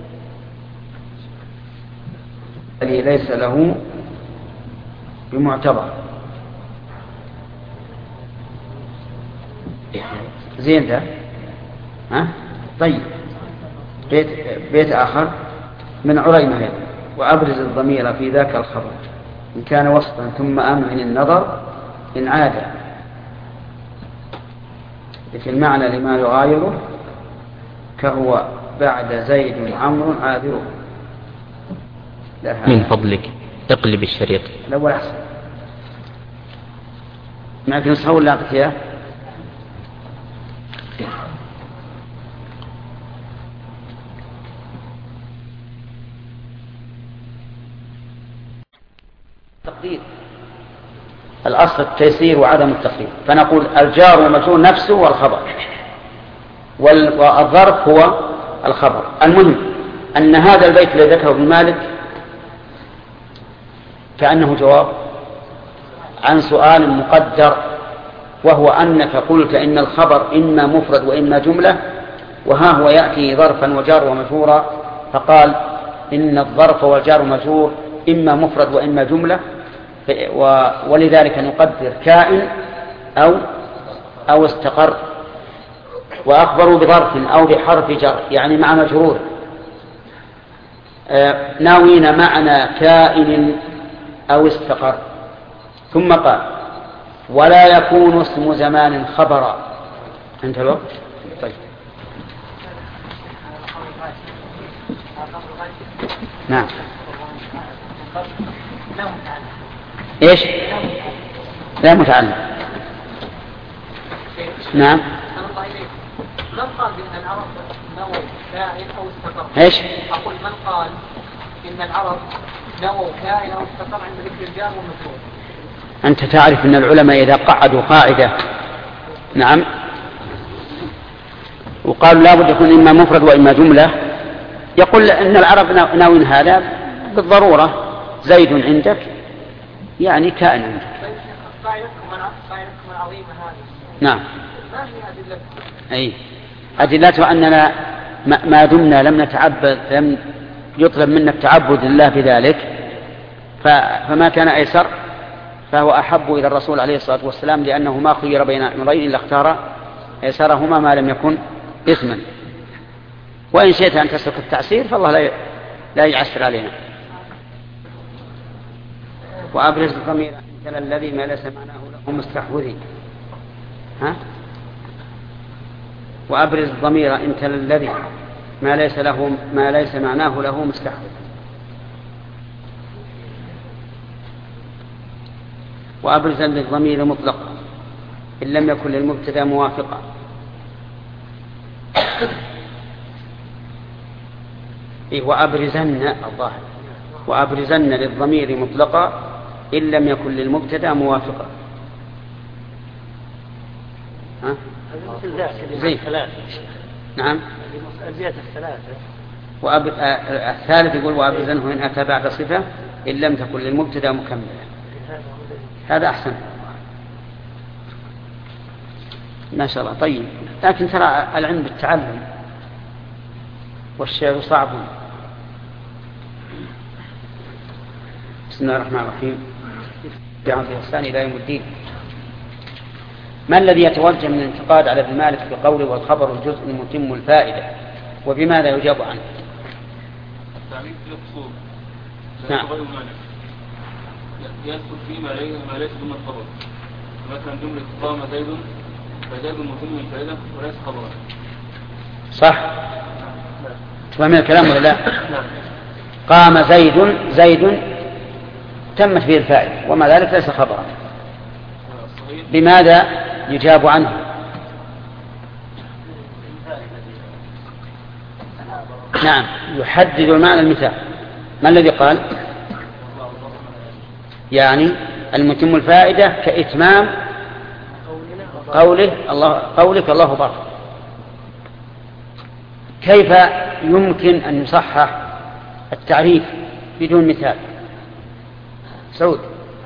الذي ليس له بمعتبر. زين ده. ها؟ طيب. بيت, بيت آخر من عريمة هذا. وأبرز الضمير في ذاك الخبر إن كان وسطا ثم أمعن النظر إن عاد في المعنى لما يغايره كهو بعد زيد عمرو عاذره. من فضلك اقلب الشريط. الأول أحسن. معك نسخة ولا أعطيك إياه؟ التقدير الأصل التيسير وعدم التقدير، فنقول الجار والمجرور نفسه والخبر، والظرف هو الخبر. المهم أن هذا البيت الذي ذكره ابن مالك كأنه جواب عن سؤال مقدر، وهو أنك قلت إن الخبر إما مفرد وإما جملة، وها هو يأتي ظرفا وجار ومجرورا، فقال إن الظرف والجار ومجرور إما مفرد وإما جملة، ولذلك نقدر كائن أو أو استقر. وأخبروا بظرف أو بحرف جر يعني مع مجرور ناوين معنى كائن أو استقر. ثم قال ولا يكون اسم زمان خبرا. انت الوقت طيب. نعم. ايش؟ لا متعلم. نعم. من قال بأن العرب نووا كائن أو استقر؟ ايش؟ أقول من قال إن العرب نووا كائن أو استقر عند ذكر الجار والمجرور؟ أنت تعرف أن العلماء إذا قعدوا قاعدة نعم وقالوا لا بد يكون إما مفرد وإما جملة، يقول أن العرب ناوين هذا بالضرورة. زيد عندك يعني كائن عندك. قاعدتكم العظيمة هذه نعم. ما هي أدلة؟ أي أدلته أننا ما دمنا لم نتعبد، لم يطلب منا التعبد لله بذلك، فما كان أيسر فهو أحب إلى الرسول عليه الصلاة والسلام، لأنه ما خير بين أمرين إلا اختار أيسرهما ما لم يكن إثما. وإن شئت أن تسلك التعسير فالله لا لا يعسر علينا. وأبرز الضمير مثل الذي ما ليس معناه له مستحوذي. ها؟ وأبرز الضمير أنت الذي ما ليس له ما ليس معناه له مستحوذ. وأبرز للضمير مطلقا إن لم يكن للمبتدا موافقا. إيه وأبرزن الظاهر وأبرزن للضمير مطلقا إن لم يكن للمبتدا موافقا. ها؟ زين. نعم. الزيادة الثلاثة. وأب... آه... الثالث يقول وأبرزنه إن أتى بعد صفة إن لم تكن للمبتدا مكملة. هذا أحسن ما شاء الله. طيب لكن ترى العلم بالتعلم والشعر صعب. بسم الله الرحمن الرحيم. بعمل الإحسان إلى يوم الدين. ما الذي يتوجه من الانتقاد على ابن مالك بقوله والخبر الجزء المتم الفائدة، وبماذا يجاب عنه؟ التعريف يقصد نعم. يدخل فيه ما ليس ضمن الخبر، مثلا جملة قام زيد فزيد متم الفائدة وليس خبرا. صح. تفهم الكلام ولا لا؟ قام زيد زيد تمت به الفائدة وما ذلك ليس خبرا. بماذا يجاب عنه؟ نعم يحدد المعنى المثال. ما الذي قال؟ يعني المتم الفائدة كإتمام قوله الله قولك الله بر. كيف يمكن أن يصحح التعريف بدون مثال؟ سعود.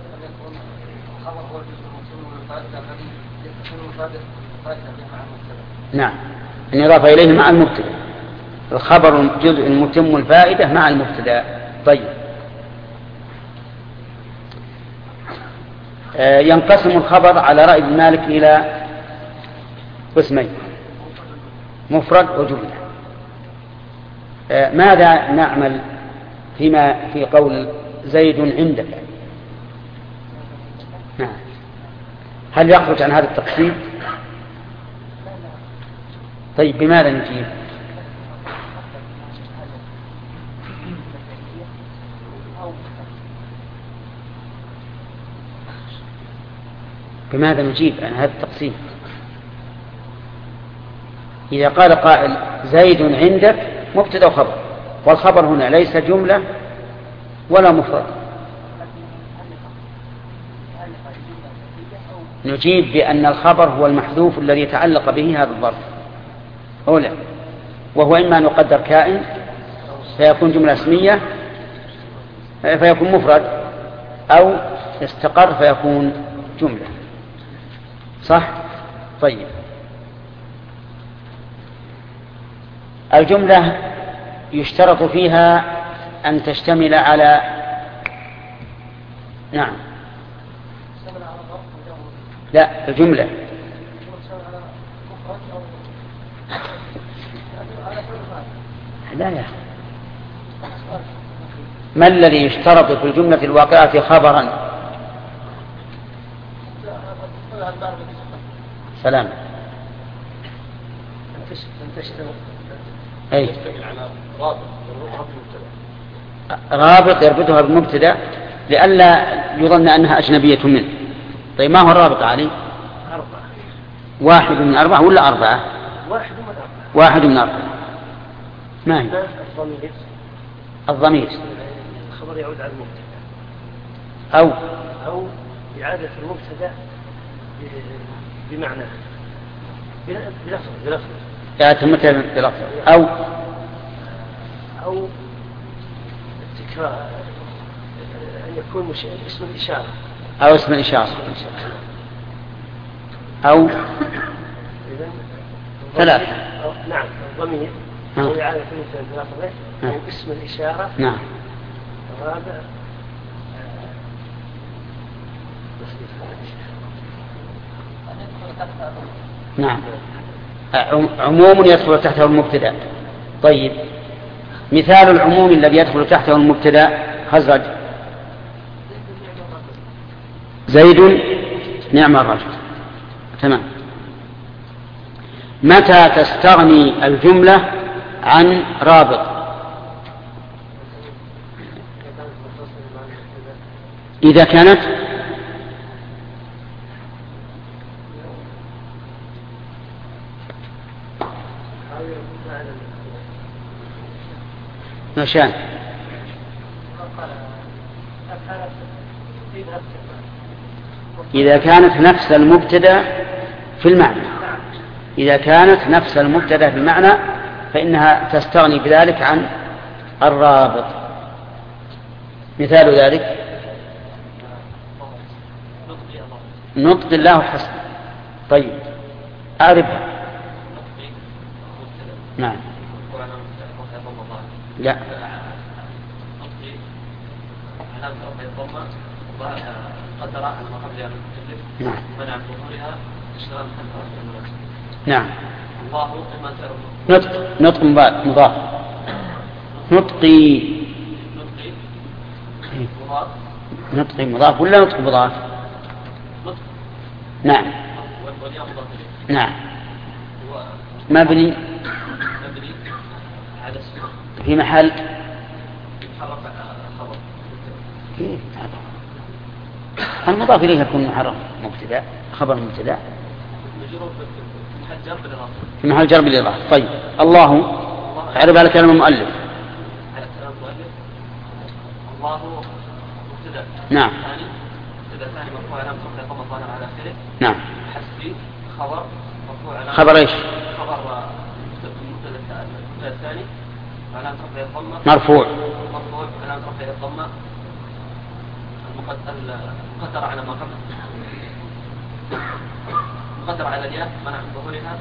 نعم أن يضاف إليه مع المبتدأ. الخبر جزء المتم الفائدة مع المبتدأ. طيب آه ينقسم الخبر على رأي ابن مالك إلى قسمين مفرد وجملة. آه ماذا نعمل فيما في قول زيد عندك؟ نعم هل يخرج عن هذا التقسيم؟ طيب بماذا نجيب؟ بماذا نجيب عن هذا التقسيم؟ إذا قال قائل زيد عندك مبتدأ وخبر، والخبر هنا ليس جملة ولا مفرد، نجيب بأن الخبر هو المحذوف الذي يتعلق به هذا الظرف أولا، وهو إما أن يقدر كائن فيكون جملة اسمية فيكون مفرد، أو استقر فيكون جملة. صح؟ طيب الجملة يشترط فيها أن تشتمل على نعم لا الجملة لا يا ما الذي يشترط في الجملة الواقعة خبرا؟ سلام أي رابط يربطها بالمبتدأ لئلا يظن أنها أجنبية منه. طيب ما هو الرابط علي؟ أربعة. واحد من أربعة ولا أربعة؟ واحد من أربعة. واحد من أربعة. ما هي؟ الضمير. الضمير. الخبر يعود على المبتدأ. أو أو إعادة المبتدأ بمعنى بلفظ بلفظ. إعادة المبتدأ بلفظ. أو أو التكرار أن يكون مش اسم الإشارة. أو اسم الإشارة. أو ثلاثة. نعم الضمير أو إعادة المبتدأ بلفظه أو اسم الإشارة. نعم. الرابع نعم عموم يدخل تحته المبتدأ. طيب مثال العموم الذي يدخل تحته المبتدأ خزرج زيد نعم الرجل. تمام. متى تستغني الجملة عن رابط؟ إذا كانت نشان إذا كانت نفس المبتدأ في المعنى إذا كانت نفس المبتدأ في المعنى فإنها تستغني بذلك عن الرابط. مثال ذلك نطق الله حسن. طيب أعرفها. نعم لا نعم نعم نطق نطق مضاف نطقي نطقي مضاف ولا نطق مضاف؟ نعم نعم مبني في محل رفع خبر. كيف المضاف إليه يكون محرف مبتدأ خبر مبتدأ مجرور في محل جر بالإضافة. في محل جر بالإضافة. طيب الله أعرف على كلام المؤلف. على كلام المؤلف الله مبتدأ. نعم. ثاني مبتدأ ثاني مرفوع علامة رفعه ضمة ظاهرة على آخره. نعم. حسبي خبر مرفوع علامة. خبر إيش؟ خبر مبتدأ الثاني علامة رفعه الضمة. مرفوع. مرفوع علامة رفعه الضمة. المقدر على ما قبل مقدر على الياء منع من ظهورها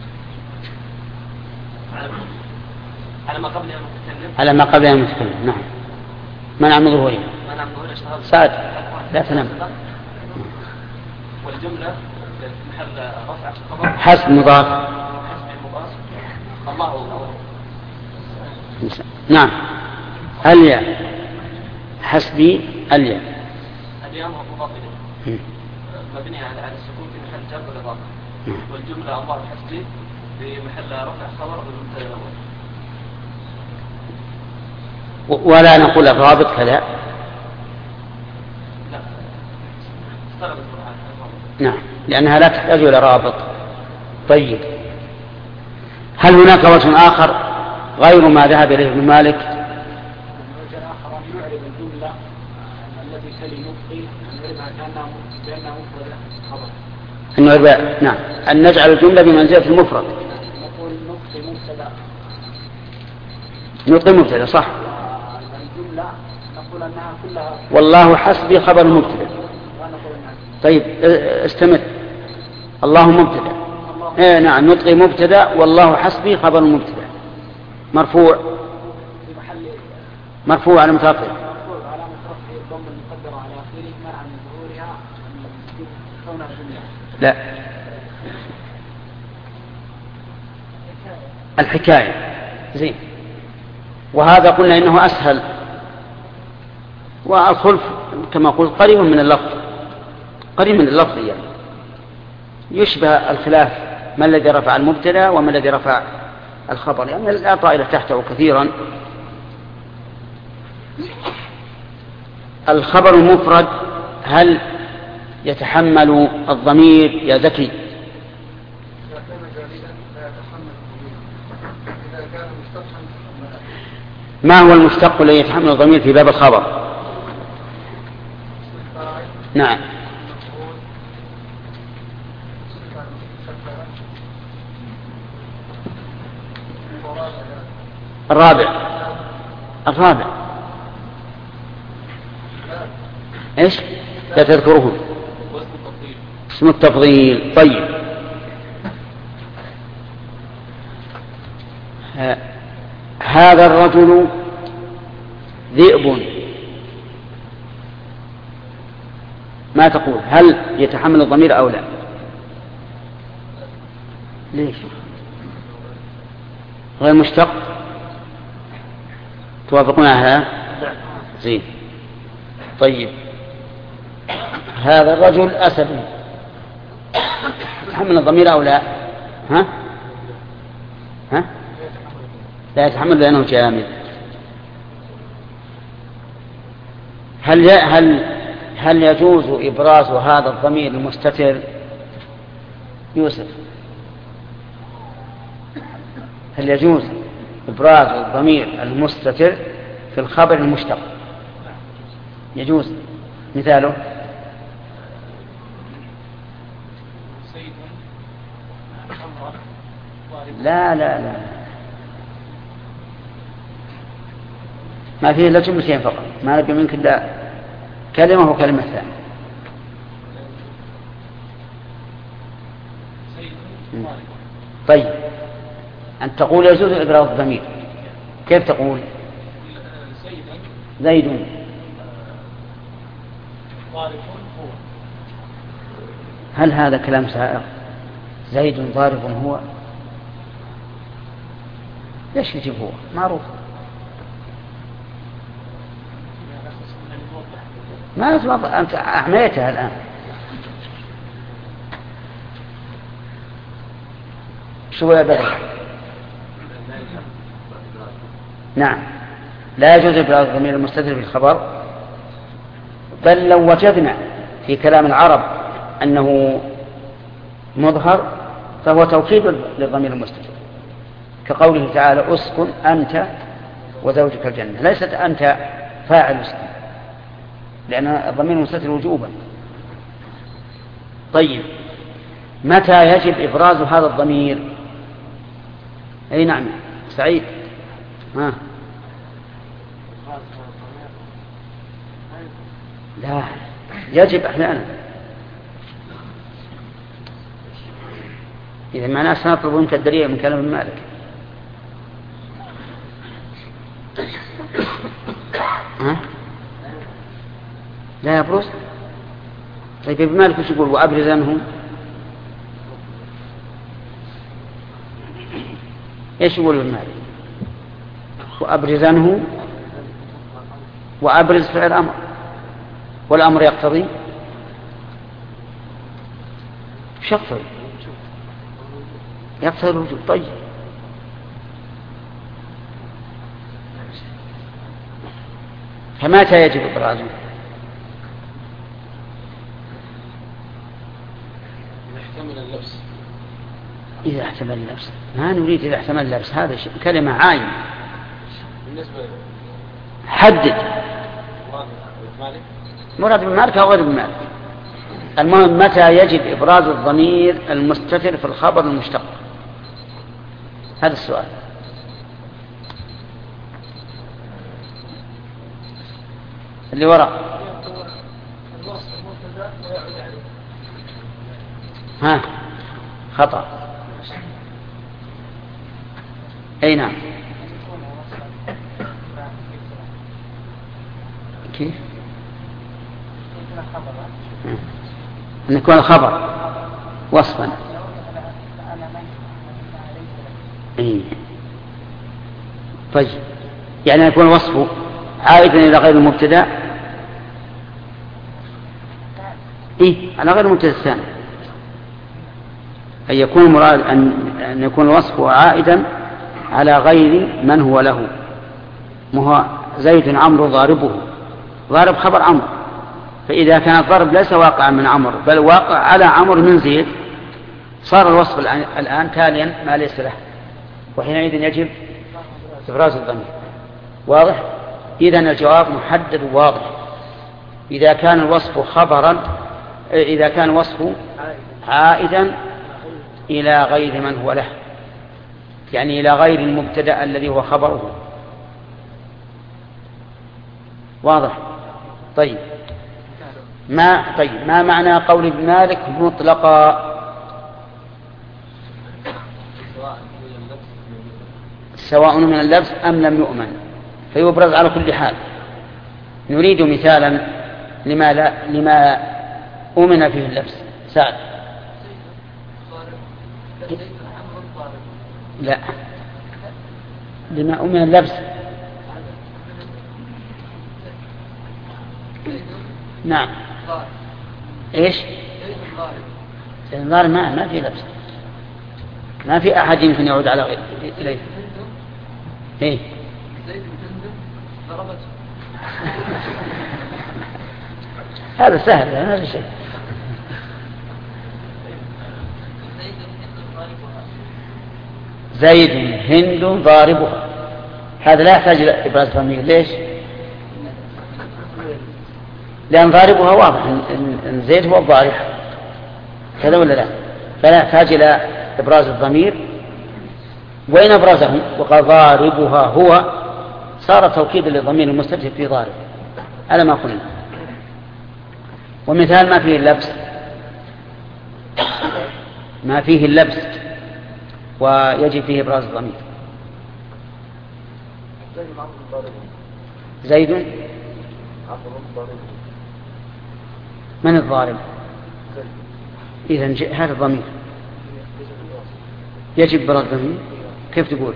على على ما قبلها المتكلم على ما قبلها المتكلم. نعم. منع من ظهورها منع من ظهورها اشتغل سعد لا تنام. والجملة في محل رفع خبر حسب مضاف. حسب المضاف الله. نعم. الياء حسبي الياء اليوم مضاف إليه مبني على على السكون في محل جر بالإضافة. والجملة الله حسبي في محل رفع خبر بالمبتدأ الأول. ولا نقول الرابط كذا. لا استغرب القرآن. نعم لأنها لا تحتاج إلى رابط. طيب هل هناك وجه آخر غير ما ذهب إليه ابن مالك؟ وجه آخر أن يعرب الجملة التي تلي نطقي أن يعربها كأنها كأنها مفردة خبر. أن نعرب نعم أن نجعل الجملة بمنزلة المفرد. نقول نطقي مبتدأ. نطقي مبتدأ صح. الجملة نقول أنها كلها. والله حسبي خبر مبتدأ. طيب استمر. الله مبتدأ. إيه نعم نطقي مبتدأ والله حسبي خبر مبتدأ مرفوع في محل مرفوع على مترفع. مرفوع على مترفع الضم المقدر على آخره منع من ظهورها كونها جملة. لا الحكاية زين. وهذا قلنا إنه أسهل والخلف كما قلت قريب من اللفظ قريب من اللفظ يعني يشبه الخلاف ما الذي رفع المبتدا وما الذي رفع الخبر لأن يعني لا طائلة تحته كثيرا. الخبر المفرد هل يتحمل الضمير يا زكي؟ ما هو المشتق الذي يتحمل الضمير في باب الخبر؟ نعم الرابع الرابع ايش لا تذكره اسم التفضيل. طيب هذا الرجل ذئب ما تقول هل يتحمل الضمير أو لا؟ ليش غير مشتق؟ توافقون على هذا؟ زين. طيب هذا الرجل أسد يتحمل الضمير أو لا؟ ها؟ ها؟ لا يتحمل لأنه جامد. هل هل هل يجوز إبراز هذا الضمير المستتر يوسف؟ هل يجوز إبراز الضمير المستتر في الخبر المشتق؟ يجوز. مثاله لا لا لا ما فيه إلا جملتين فقط ما نبي منك إلا كلمة وكلمة ثانية. طيب أن تقول يجوز إبراز الضمير كيف تقول؟ زيد هل هذا كلام سائغ؟ زيد ضارب هو ليش يجيب هو معروف ما توضح أنت أعميتها الآن. شو يا بدر؟ نعم، لا يجوز إبراز الضمير المستتر في الخبر، بل لو وجدنا في كلام العرب أنه مظهر فهو توكيد للضمير المستتر، كقوله تعالى اسكن أنت وزوجك الجنة، ليست أنت فاعل اسكن، لأن الضمير المستتر وجوبا. طيب، متى يجب إبراز هذا الضمير؟ أي نعم سعيد. ها. لا، يجب أحيانا. إذا معناه سنطلب منك الدليل من كلام ابن مالك. ها؟ لا يبرز. طيب ابن مالك وش يقول؟ وأبرزنهم. ايش يقول ابن مالك؟ وأبرزنه، وأبرز فعل أمر، والأمر يقتضي ايش يقتضي؟ يقتضي الوجوب. طيب فمتى يجب إبرازه؟ إذا احتمل اللبس. إذا احتمل اللبس، ما نريد إذا احتمل اللبس، هذا كلمة عايمة. بالنسبة حدد مالك مراد ابن مالك أو غير ابن مالك. المهم متى يجب إبراز الضمير المستتر في الخبر المشتق؟ هذا السؤال. اللي وراء ها خطأ. أي نعم. كيف؟ أن يكون الخبر وصفا. إيه. طيب يعني يكون وصفه عائدا إلى غير المبتدأ. إيه على غير المبتدأ الثاني، أن يكون مراد أن يكون الوصف عائدا على غير من هو له. مهو زيد عمرو ضاربه، ضارب خبر عمرو، فإذا كان الضرب ليس واقعا من عمرو بل واقع على عمرو من زيد، صار الوصف الآن تاليا ما ليس له، وحينئذ يجب إبراز الضمير. واضح؟ إذن الجواب محدد واضح. إذا كان الوصف خبرا، إذا كان وصفه عائدا إلى غير من هو له، يعني إلى غير المبتدأ الذي هو خبره. واضح؟ طيب ما طيب ما معنى قول ابن مالك مطلقا؟ سواء من اللبس أم لم يؤمن، فيبرز على كل حال. نريد مثالا لما لا لما أؤمن فيه اللبس. سعد. لا، لما أؤمن اللبس. نعم. ايش؟ الضارب ما ما في لبس، ما في أحد يمكن يعود على غير إليه. ايه هذا سهل، هذا شيء. زيد هند ضاربها، هذا لا يحتاج إلى إبراز ضمير. ليش؟ لأن ضاربها واضح إن زيد هو الضارب، كذا ولا لا؟ فلا يحتاج إلى إبراز الضمير. وإن أبرزه وقال ضاربها هو، صار توكيدا للضمير المستتر في ضارب على ما قلنا. ومثال ما فيه اللبس، ما فيه اللبس ويجب فيه إبراز الضمير. زيد من الضارب؟ إذن هذا الضمير يجب إبراز الضمير. كيف تقول؟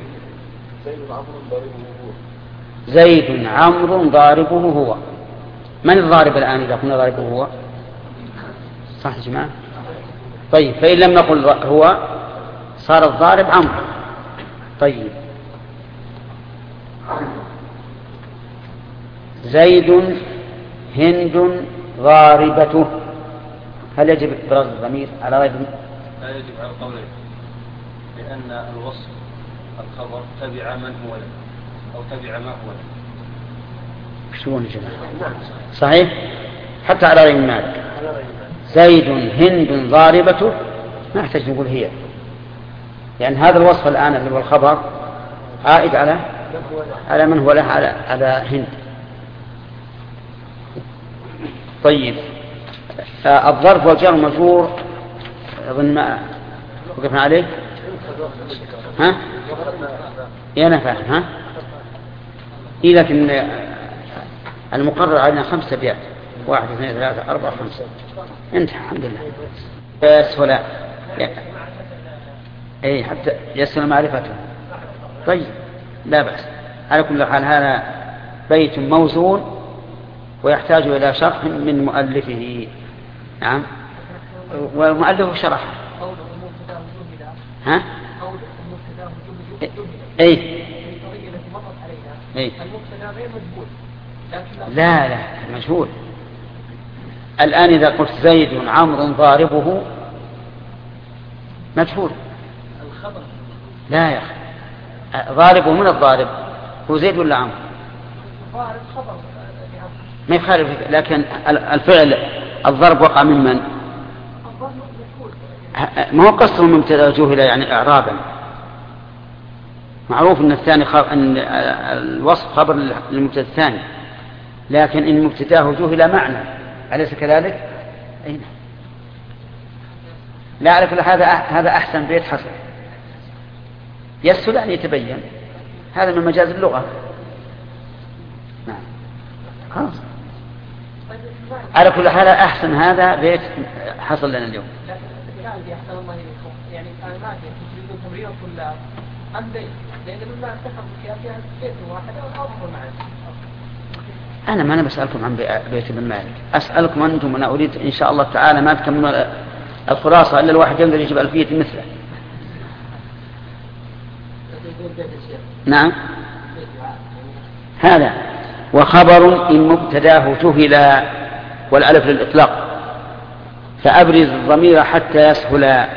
زيد عمرو ضاربه هو. من الضارب الآن إذا قلنا ضاربه هو؟ صح يا جماعة؟ طيب فإن لم نقل هو صار الضارب عمرو. طيب زيد هند ضاربته، هل يجب إبراز الضمير على غير؟ لا يجب على القولين، لأن الوصف الخبر تبع من هو له أو تبع ما هو له. شلون يا جماعة؟ صحيح، حتى على غير مالك. زيد هند ضاربته ما يحتاج نقول هي، يعني هذا الوصف الآن اللي هو الخبر عائد على على من هو له، على على هند. طيب الظرف والجار والمجرور أظن ما وقفنا عليه. ها يا أنا فاهم. ها إيه، لكن المقرر علينا خمسة أبيات، واحد اثنين ثلاثة أربعة خمسة، انتهى الحمد لله. يسهل اي حتى يسهل معرفته. طيب لا بأس. على كل حال هذا بيت موزون ويحتاج إلى شرح من مؤلفه. نعم، والمؤلف شرح. ها اي اي لا لا مجهول. الآن إذا قلت زيد عمرو ضاربه مجهول. لا يا أخي، ضاربه من الضارب هو زيد ولا عمرو؟ ما يخالف، لكن الفعل الضرب وقع من من؟ ما هو قصر مبتدا جهل يعني إعرابا. معروف أن الثاني خبر، أن الوصف خبر للمبتدا الثاني، لكن إن مبتداه جهل معنى، أليس كذلك؟ أين؟ لا على كل هذا هذا أحسن بيت حصل، يسهل أن يتبين. هذا من مجاز اللغة. نعم خلاص. على كل حال أحسن هذا بيت حصل لنا اليوم. يعني أنا ما أدري تريدون تمرير الطلاب أم بيت، لأن مما اتفق فيها بيت واحد أو أفضل معنا. أنا ما أنا بسألكم عن بيت ابن مالك، أسألكم أنتم. أنا أريد إن شاء الله تعالى ما تكملون الخلاصة إلا الواحد يقدر يجيب ألفية مثله. نعم هذا. وخبر إن مبتداه جهلا والألف للإطلاق فأبرز الضمير حتى يسهل.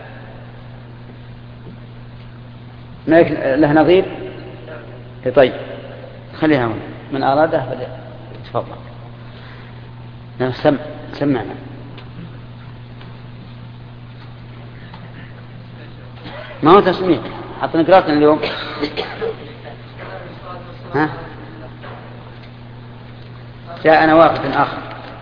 ما له نظير؟ طيب خليها هنا، من أراده فليتفضل. سمع سمعنا. ما هو تسميع، حطنا قراءتنا اليوم. ها جاءنا وافد آخر.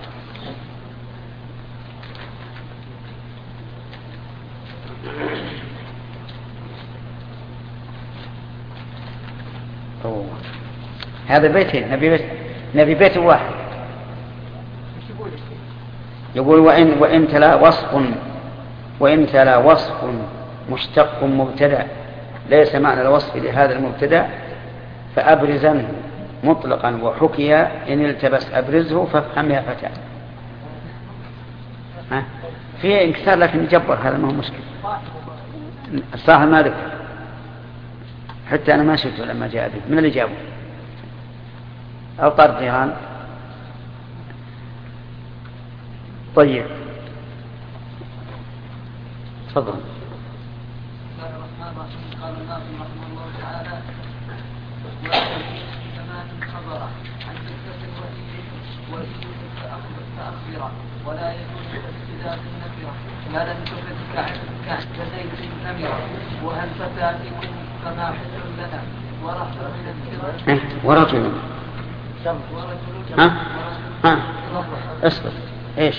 أوه. هذا بيتين، نبي بيت نبي بيت واحد. يقول وإن وإن تلا وصف وإن تلا وصف مشتق مبتدأ ليس معنى الوصف لهذا المبتدأ فأبرزنه مطلقا وحكي إن التبس أبرزه فافهم يا فتى. ها فيه انكسار لكن يجبر، هذا ما هو مشكلة. الصاحب مالك حتى أنا ما شفته لما جاء به. من اللي جابه؟ أو طرد جيران. طيب تفضل. قال الناظم رحمه الله تعالى: كما خبر عن متصل ولي فأخبر ولا يجوز الاستداد النكرة ما لم تفد كزيد نمرة وهل فتاتكم كما حل لنا ورجل من الكرام ورجل ها ها اصبر ايش؟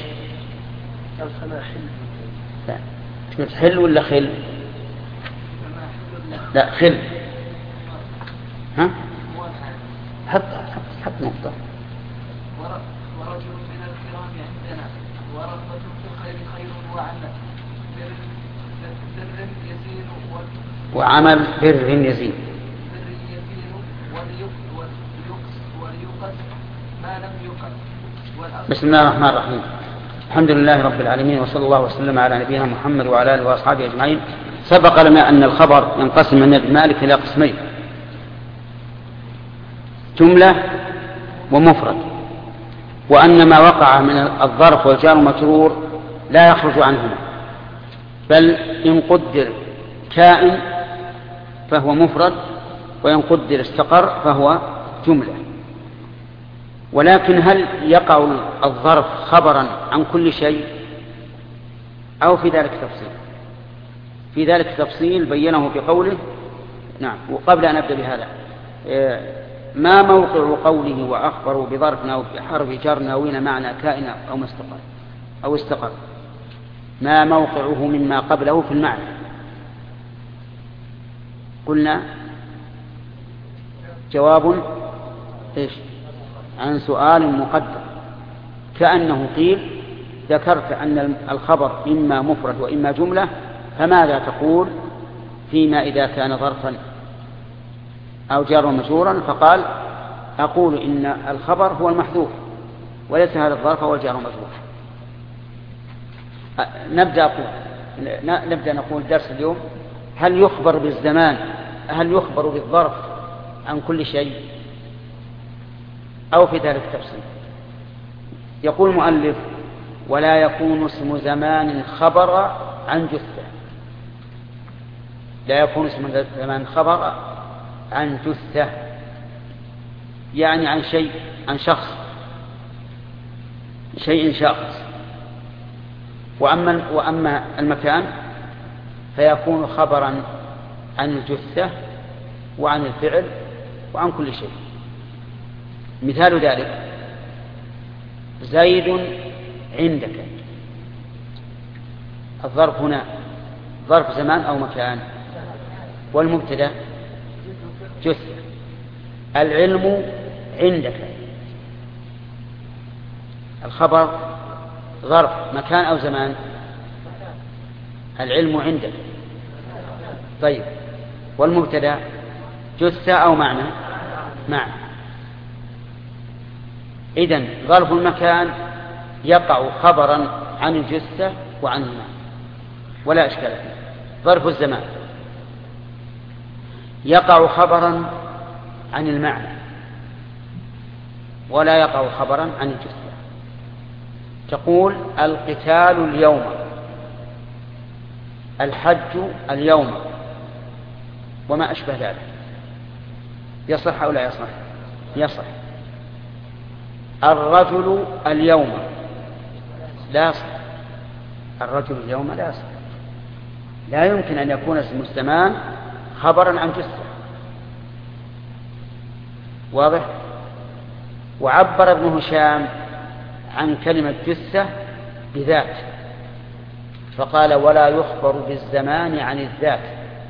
لا تقول حل ولا خل؟ لا خل. ها حط حط حط نقطة. ورجل من الكرام عندنا ورغبة في الخير خير وعمل بر يزين وعمل بر يزين بر يزين وليقص ما لم يقص. بسم الله الرحمن الرحيم. الحمد لله رب العالمين، وصلى الله وسلم على نبينا محمد وعلى اله واصحابه اجمعين. سبق لنا ان الخبر ينقسم من ابن مالك الى قسمين: جملة ومفرد، وأن ما وقع من الظرف والجار والمجرور لا يخرج عنهما، بل إن قدر كائن فهو مفرد، وإن قدر استقر فهو جملة. ولكن هل يقع الظرف خبرا عن كل شيء أو في ذلك تفصيل؟ في ذلك تفصيل بينه بقوله. نعم. وقبل أن أبدأ بهذا، ما موقع قوله وأخبروا بظرف أو بحرف جر ناوين معنى كائن أو مستقر أو استقر؟ ما موقعه مما قبله في المعنى؟ قلنا جواب إيش؟ عن سؤال مقدر، كأنه قيل ذكرت أن الخبر إما مفرد وإما جملة، فماذا تقول فيما إذا كان ظرفا أو جار ومجرورا؟ فقال أقول إن الخبر هو المحذوف وليس هذا الظرف هو الجار ومجرور. نبدأ أقول نبدأ نقول درس اليوم: هل يخبر بالزمان هل يخبر بالظرف عن كل شيء أو في ذلك تفصيل؟ يقول المؤلف: ولا يكون اسم زمان خبر عن جثة. لا يكون اسم زمان خبر عن جثة، يعني عن شيء، عن شخص، شيء شخص. وأما, وأما المكان فيكون خبرا عن الجثة وعن الفعل وعن كل شيء. مثال ذلك: زيد عندك. الظرف هنا ظرف زمان أو مكان، والمبتدأ جثة. العلم عندك. الخبر ظرف مكان أو زمان؟ العلم عندك. طيب، والمبتدأ جثة أو معنى؟ معنى. إذن ظرف المكان يقع خبرا عن الجثة وعن المعنى ولا إشكال فيه. ظرف الزمان يقع خبرا عن المعنى ولا يقع خبرا عن الجثة. تقول: القتال اليوم، الحج اليوم، وما أشبه ذلك. يصح أو لا يصح؟ يصح. الرجل اليوم لا يصح. الرجل اليوم لا يصح. لا يمكن أن يكون اسم الزمان خبرا عن جثة. واضح؟ وعبر ابن هشام عن كلمة جثة بذات، فقال: ولا يخبر بالزمان عن الذات.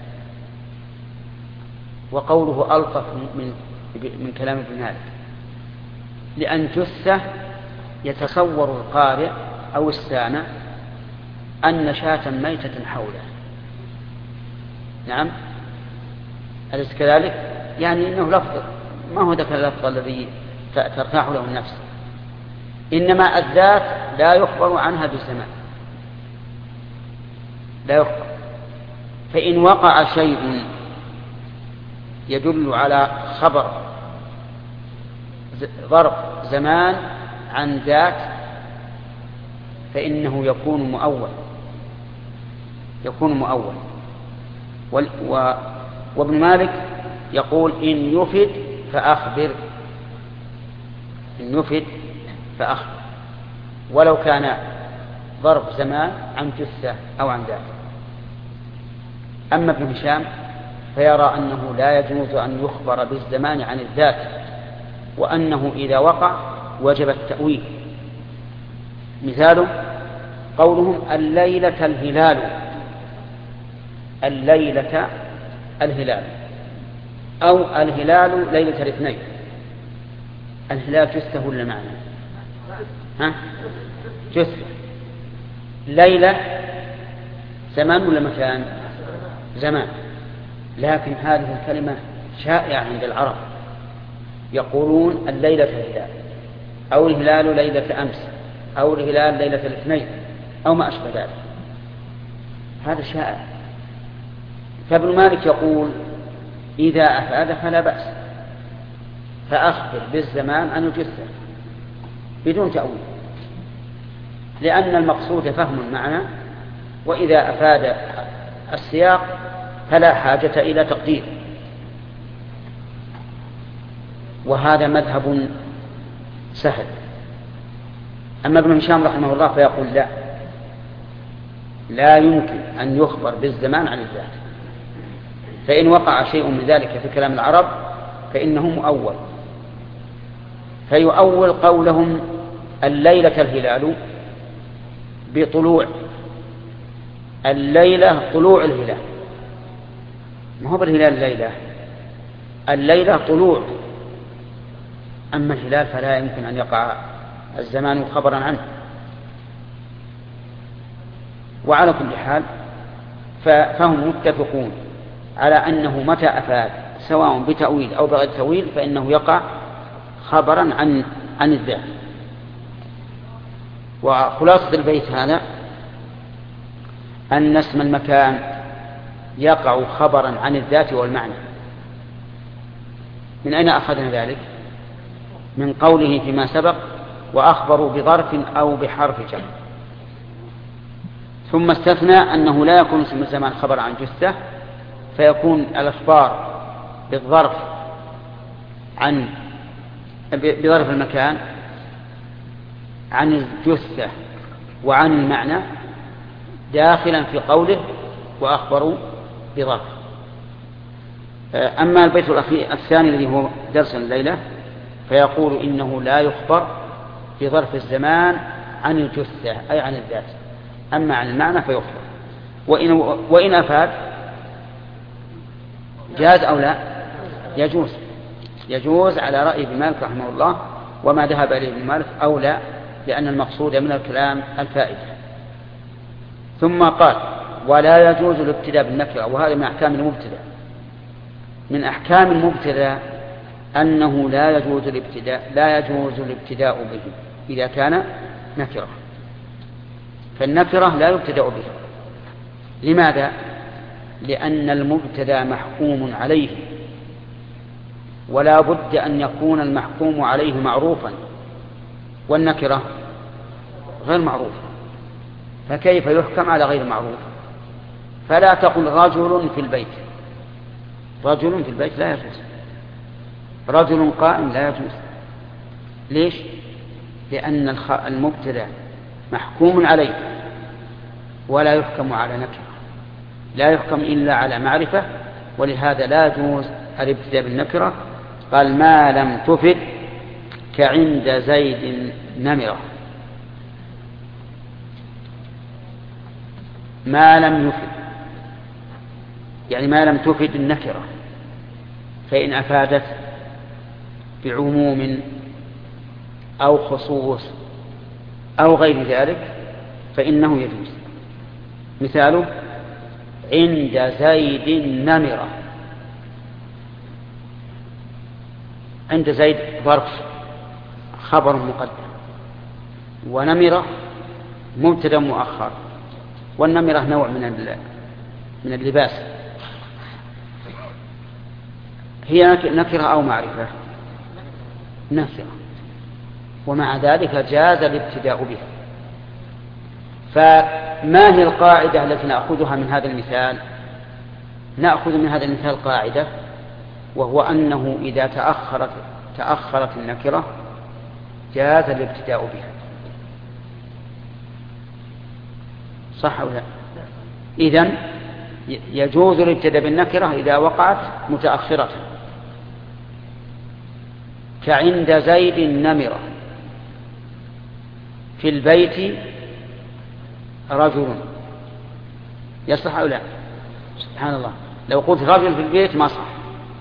وقوله ألطف من, من كلام ابن مالك، لأن جثة يتصور القارئ أو السامع أن شاة ميتة حوله. نعم، أليس كذلك؟ يعني إنه لفظ ما هو ذاك اللفظ الذي ترتاح له النفس، إنما الذات لا يخبر عنها بالزمان، لا يخبر. فإن وقع شيء يدل على خبر ظرف زمان عن ذات فإنه يكون مؤول، يكون مؤول. وابن مالك يقول: إن يفد فأخبر، إن يفد فأخبر، ولو كان ظرف زمان عن جثة أو عن ذات. أما ابن هشام فيرى أنه لا يجوز أن يخبر بالزمان عن الذات، وأنه إذا وقع وجب التأويل. مثاله قولهم: الليلة الهلال، الليلة الهلال، أو الهلال ليلة الاثنين. الهلال جثة ولا معنى؟ ها؟ جثة. ليلة زمان ولا مكان؟ زمان. لكن هذه الكلمة شائعة عند العرب، يقولون الليلة الهلال، أو الهلال ليلة أمس، أو الهلال ليلة الاثنين، أو ما أشبه ذلك. هذا شائع. فابن مالك يقول: إذا أفاد فلا بأس، فأخبر بالزمان عن الجثة بدون تأويل، لأن المقصود فهم المعنى، وإذا أفاد السياق فلا حاجة إلى تقدير. وهذا مذهب سهل. أما ابن هشام رحمه الله فيقول لا لا يمكن أن يخبر بالزمان عن الذات، فإن وقع شيء من ذلك في كلام العرب فإنه مؤول، فيؤول قولهم الليلة الهلال بطلوع الليلة، طلوع الهلال، ما هو بالهلال الليلة، الليلة طلوع، أما الهلال فلا يمكن أن يقع الزمان خبرا عنه. وعلى كل حال فهم متفقون على أنه متى أفاد سواء بتأويل أو بغير تأويل فإنه يقع خبرا عن عن الذات. وخلاصة البيت هذا أن اسم المكان يقع خبرا عن الذات والمعنى. من أين أخذنا ذلك؟ من قوله فيما سبق وأخبروا بظرف أو بحرف جر، ثم استثنى أنه لا يكون اسم الزمان خبر عن جثة، فيكون الأخبار بالظرف عن بظرف المكان عن الجثة وعن المعنى داخلا في قوله وأخبروا بظرف. أما البيت الأخير الثاني الذي هو درس الليلة فيقول إنه لا يخبر بظرف الزمان عن الجثة أي عن الذات، أما عن المعنى فيخبر. وإن, وإن أفاد جاز أو لا يجوز، يجوز على رأي ابن مالك رحمه الله وما ذهب إليه ابن مالك أو لا، لأن المقصود من الكلام الفائدة. ثم قال ولا يجوز الابتداء بالنكرة، وهذا من أحكام المبتدأ. من أحكام المبتدأ أنه لا يجوز الابتداء لا يجوز الابتداء به إذا كان نكرة، فالنكرة لا يبتدأ به. لماذا؟ لأن المبتدأ محكوم عليه، ولا بد أن يكون المحكوم عليه معروفا، والنكرة غير معروفة، فكيف يحكم على غير معروف؟ فلا تقل رجل في البيت، رجل في البيت لا يجوز، رجل قائم لا يجوز. ليش؟ لأن المبتدأ محكوم عليه ولا يحكم على نكرة، لا يحكم إلا على معرفة، ولهذا لا يجوز الابتداء بالنكرة. قال ما لم تفد كعند زيد نمرة، ما لم يفد يعني ما لم تفد النكرة، فإن أفادت بعموم أو خصوص أو غير ذلك فإنه يجوز. مثاله عند زيد نمرة، عند زيد ظرف خبر مقدم، ونمرة مبتدأ مؤخر، والنمرة نوع من من اللباس، هي نكرة أو معرفة؟ نكرة، ومع ذلك جاز الابتداء بها. فما هي القاعدة التي نأخذها من هذا المثال؟ نأخذ من هذا المثال قاعدة، وهو أنه إذا تأخرت تأخرت النكرة جاز الابتداء بها. صح ولا لا؟ إذن يجوز الابتداء بالنكرة إذا وقعت متأخرة، كعند زيد نمرة، في البيت رجل، يصح أو لا؟ سبحان الله، لو قلت رجل في البيت ما صح،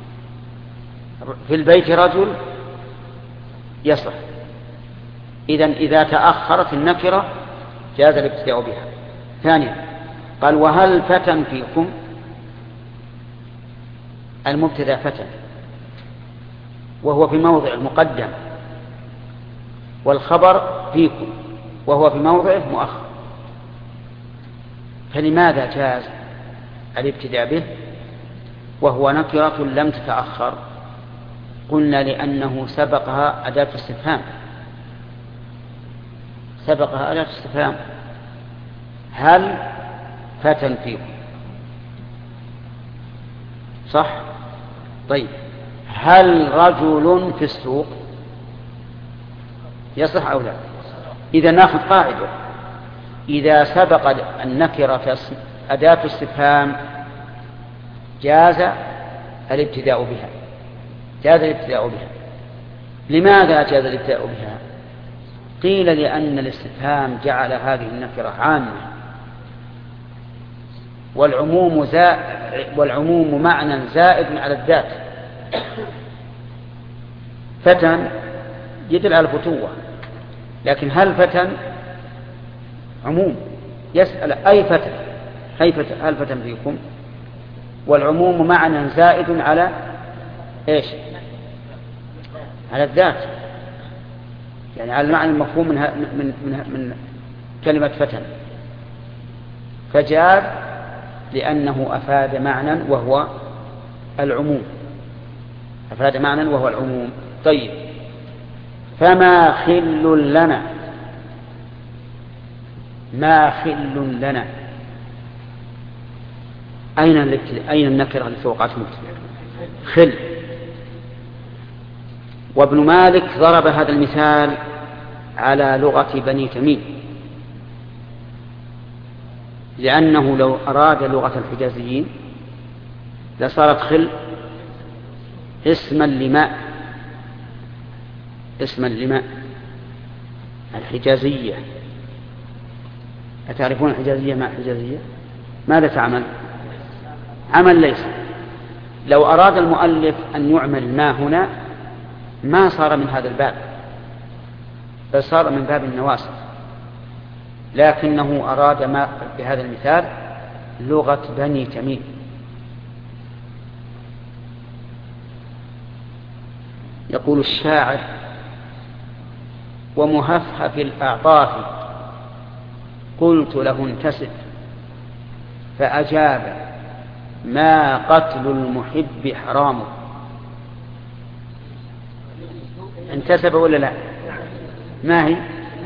في البيت رجل يصح. إذن إذا تأخرت النكرة جاز الابتداء بها. ثانيا قال وهل فتى فيكم؟ المبتدأ فتى وهو في موضع مقدم، والخبر فيكم وهو في موضعه مؤخر، فلماذا جاز الابتداء به وهو نكرة لم تتأخر؟ قلنا لأنه سبقها أداة استفهام، سبقها أداة استفهام. هل فتى فيكم؟ صح؟ طيب هل رجل في السوق؟ يصح أو لا؟ إذا ناخذ قاعدة، إذا سبق النكرة أداة استفهام جاز الابتداء بها، جاز الابتداء بها. لماذا جاز الابتداء بها؟ قيل لأن الاستفهام جعل هذه النكرة عامة، والعموم زائد، والعموم معنى زائد على الذات. فتى يدل على الفتوة، لكن هل فتى عموم يسأل أي فتى، أي فتى، هل فتى فيكم؟ والعموم معنى زائد على إيش؟ على الذات، يعني على المعنى المفهوم من من من, من كلمة فتى، فجاز لأنه أفاد معنى وهو العموم، أفاد معنى وهو العموم. طيب فما خل لنا، ما خل لنا، أين أين النكرة التي وقعت مبتدأ؟ خل. وابن مالك ضرب هذا المثال على لغة بني تميم، لأنه لو أراد لغة الحجازيين لصارت خل اسما لماء، اسما لماء الحجازية. أتعرفون الحجازية؟ ماء الحجازية ماذا تعمل؟ عمل ليس. لو أراد المؤلف أن يعمل ما هنا ما صار من هذا الباب، بل صار من باب النواسخ، لكنه أراد ما بهذا المثال لغة بني تميم. يقول الشاعر: ومهفهف الأعطاف قلت له انتسب، فأجاب: ما قتل المحب حرام. انتسب ولا لا؟ ما هي؟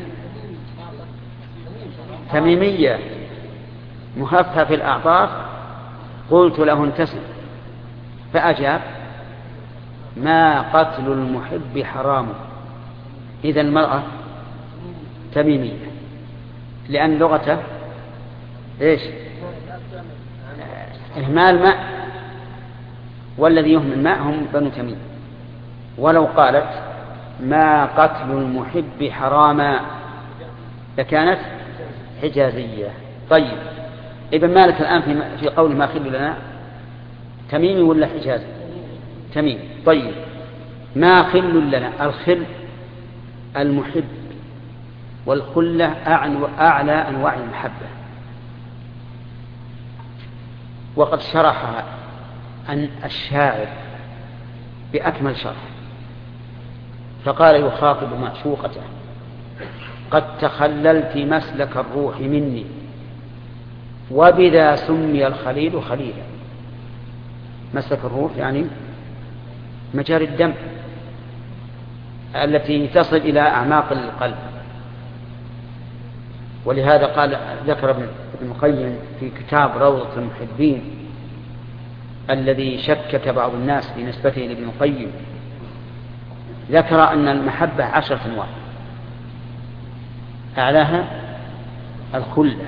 تميمية. مهفهف الأعطاف قلت له انتسب، فأجاب: ما قتل المحب حرام. إذا المرأة تميمية، لأن لغته إيش؟ إهمال ماء، والذي يهمل ماء هم بنو تميم. ولو قالت ما قتل المحب حراما لكانت حجازية. طيب ابن مالك الآن في قول ما خل لنا تميمي ولا حجازي؟ تميم. طيب ما خل لنا، الخل المحب، والخلة أعلى أنواع المحبة. وقد شرحها أن الشاعر بأكمل شرح، فقال يخاطب معشوقته: قد تخللت مسلك الروح مني، وبذا سمي الخليل خليلا. مسلك الروح يعني مجاري الدم التي تصل إلى أعماق القلب. ولهذا قال ذكر ابن القيم في كتاب روضة المحبين الذي شكك بعض الناس في نسبته لابن القيم، ذكر أن المحبة عشرة أنواع، أعلاها الخلة.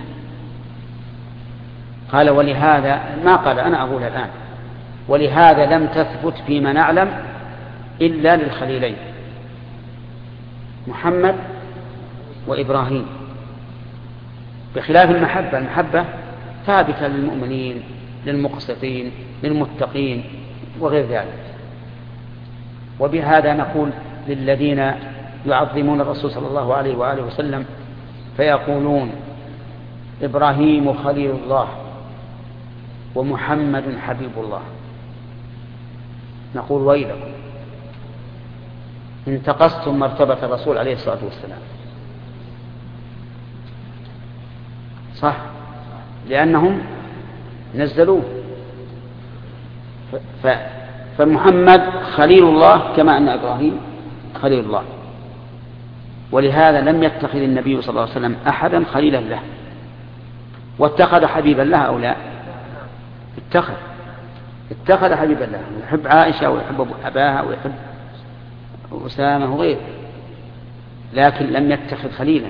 قال ولهذا ما قال، أنا أقولها الآن، ولهذا لم تثبت فيما نعلم إلا للخليلين محمد وإبراهيم، بخلاف المحبة. المحبة ثابتة للمؤمنين، للمقسطين، للمتقين وغير ذلك. وبهذا نقول للذين يعظمون الرسول صلى الله عليه وآله وسلم فيقولون إبراهيم خليل الله ومحمد حبيب الله، نقول ويلكم انتقصتم مرتبة الرسول عليه الصلاة والسلام. صح، لأنهم نزلوه. فمحمد خليل الله كما أن إبراهيم خليل الله. ولهذا لم يتخذ النبي صلى الله عليه وسلم أحدا خليلا له. واتخذ حبيبا لها أو لا؟ اتخذ اتخذ حبيبا لها، يحب عائشة ويحب أباها ويحب أسامة وغيره، لكن لم يتخذ خليلا،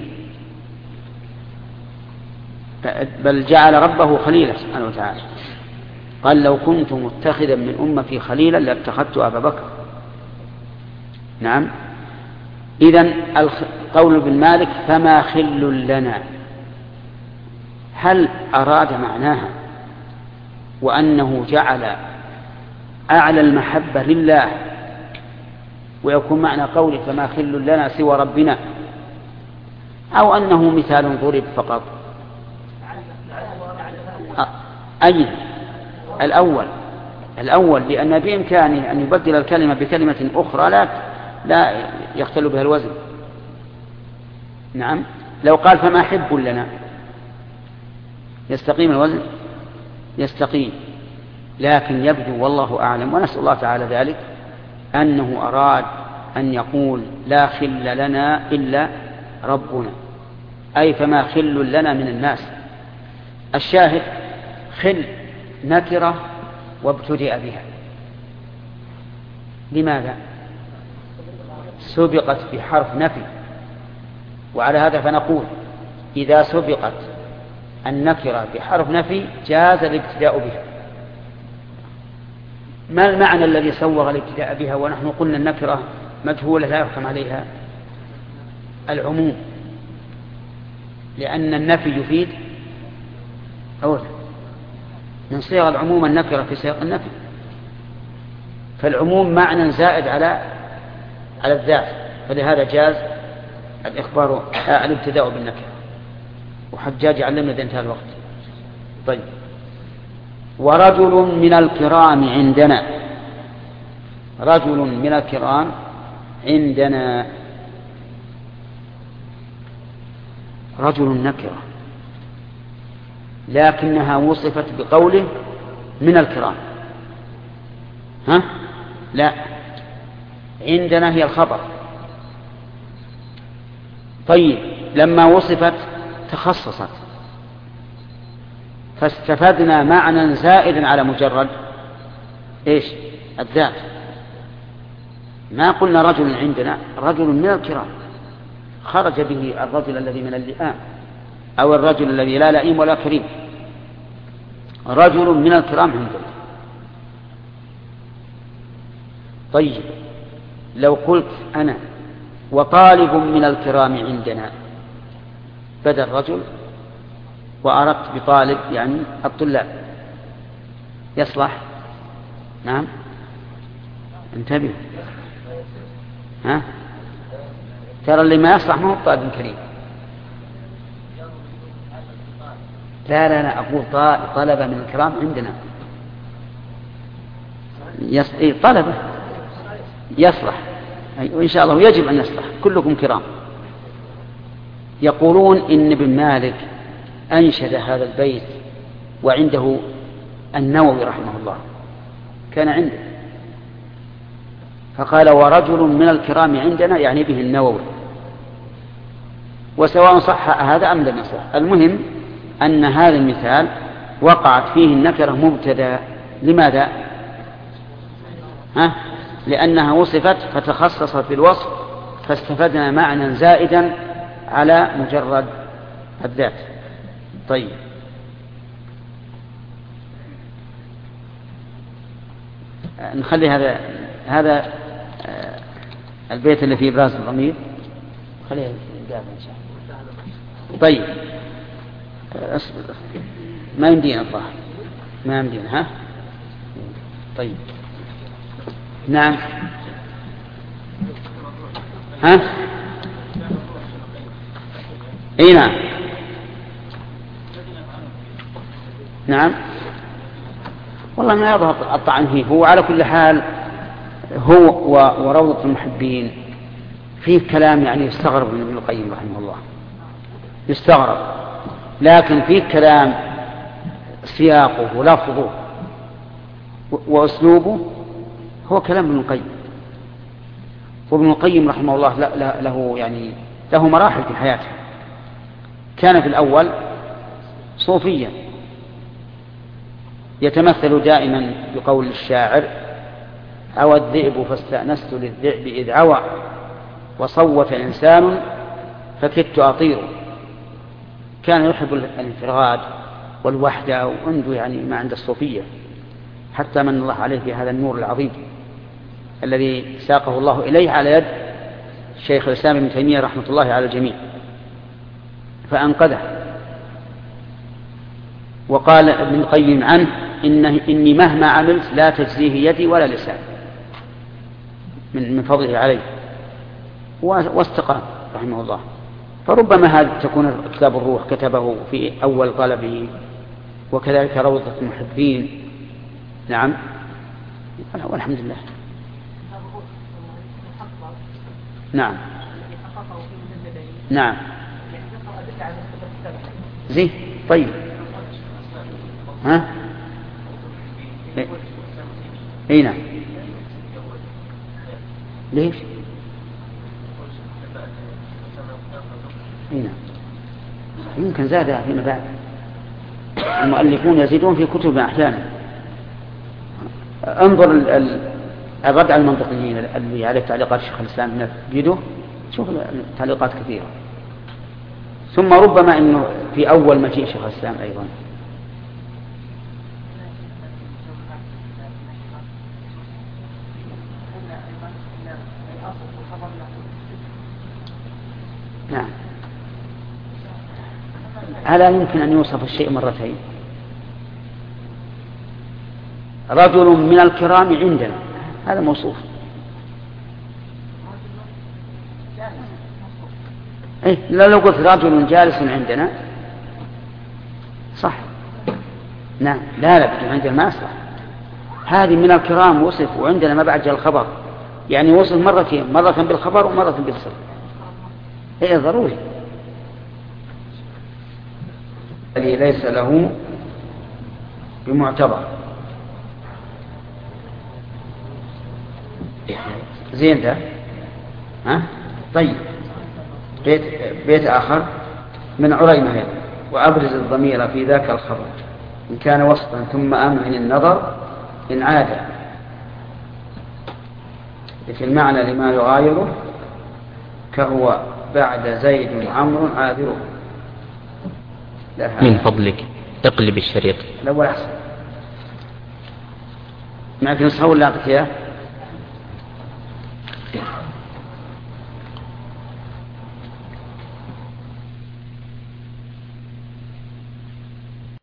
بل جعل ربه خليلا سبحانه وتعالى. قال لو كنت متخذا من أمتي خليلا لاتخذت أبا بكر. نعم. إذن قول ابن مالك فما خل لنا، هل أراد معناها وأنه جعل أعلى المحبة لله ويكون معنى قوله فما خل لنا سوى ربنا، أو أنه مثال ضرب فقط؟ أي الأول الأول لأن بإمكانه أن يبدل الكلمة بكلمة أخرى لا لا يختل بها الوزن. نعم. لو قال فما حب لنا يستقيم الوزن؟ يستقيم. لكن يبدو والله أعلم ونسأل الله تعالى ذلك أنه أراد أن يقول لا خل لنا إلا ربنا، أي فما خل لنا من الناس. الشاهد خل نكرة وابتدأ بها. لماذا؟ سبقت بحرف نفي، وعلى هذا فنقول إذا سبقت النكرة بحرف نفي جاز الابتداء بها. ما المعنى الذي سوغ الابتداء بها ونحن قلنا النكرة مجهولة لا يحكم عليها؟ العموم، لأن النفي يفيد أولا من صيغ العموم النكرة في سياق النفي، فالعموم معنى زائد على على الذات، فلهذا جاز الإخبار الابتداء بالنكرة. وحجاج علمنا إذا انتهى الوقت. طيب. ورجل من الكرام عندنا، رجل من الكرام عندنا، رجل نكرة لكنها وصفت بقوله من الكرام. ها؟ لا، عندنا هي الخبر. طيب لما وصفت تخصصت، فاستفدنا معنى زائدا على مجرد ايش؟ الذات. ما قلنا رجل عندنا، رجل من الكرام، خرج به الرجل الذي من اللئام أو الرجل الذي لا لئيم ولا كريم، رجل من الكرام عندنا. طيب لو قلت أنا وطالب من الكرام عندنا بدل رجل وأردت بطالب يعني الطلاب، يصلح؟ نعم. انتبه. ها؟ ترى اللي ما يصلح ما هو طالب كريم. لا لا لا أقول طلبة من الكرام عندنا يص... إيه طلبة يصلح وإن شاء الله يجب أن يصلح، كلكم كرام. يقولون إن ابن مالك أنشد هذا البيت وعنده النووي رحمه الله كان عنده، فقال ورجل من الكرام عندنا يعني به النووي، وسواء صح هذا أم لم يصح، المهم أن هذا المثال وقعت فيه النكرة مبتدا. لماذا؟ ها؟ لأنها وصفت فتخصصت بالوصف فاستفدنا معنى زائدا على مجرد الذات. طيب نخلي هذا هذا البيت اللي فيه براس الضمير خليه قاعد إن شاء الله. طيب أصبر ما يمدينا الظاهر ما يمدينا. ها؟ طيب نعم. ها؟ اي نعم نعم. والله ما يظهر الطعن فيه. هو على كل حال هو وروضة المحبين فيه كلام يعني يستغرب من ابن القيم رحمه الله، يستغرب، لكن فيه كلام سياقه ولفظه وأسلوبه هو كلام ابن القيم. وابن القيم رحمه الله له يعني له مراحل في حياته. كان في الأول صوفيا يتمثل دائما بقول الشاعر: عوى الذئب فاستأنست للذئب إذ عوى، وصوت إنسان فكدت أطير. كان يحب الانفراد والوحدة، وعنده يعني ما عند الصوفية، حتى من الله عليه بهذا النور العظيم الذي ساقه الله إليه على يد شيخ الإسلام ابن تيمية رحمة الله على الجميع فأنقذه. وقال ابن القيم عنه: إنه إني مهما عملت لا تجزيه يدي ولا لسان، من فضله عليه، واستقام رحمه الله. فربما هذا تكون كتاب الروح كتبه في أول طلبه، وكذلك روضة المحبين. نعم، والحمد لله. نعم نعم زين. طيب ها اي نعم. ليش؟ اي نعم، يمكن زادها فيما بعد. المؤلفون يزيدون في كتب احيانا. انظر الرد على المنطقيين اللي عليه تعليقات الشيخ الإسلام بيده، شوف تعليقات كثيرة. ثم ربما انه في اول مجيء شيخ الإسلام ايضا. نعم، ألا يمكن أن يوصف الشيء مرتين؟ رجل من الكرام عندنا، هذا موصوف. إيه؟ لا، لو قلت رجل جالس عندنا صح. نعم، لا لا بدون عندنا ما أصلح. هذه من الكرام وصف، وعندنا ما بعد جاء الخبر، يعني وصف مرتين، مرة بالخبر ومرة بالصف. إيه ضروري. الذي ليس له بمعتبر. زين ده. ها؟ طيب، بيت, بيت آخر من عريمة هذا: وأبرز الضمير في ذاك الخبر إن كان وسطا ثم أمعن النظر إن عاد في المعنى لما يغايره، كهو بعد زيد عمرو عابره. من فضلك اقلب الشريط. الأول أحسن. معك نسخة ولا أعطيك إياه؟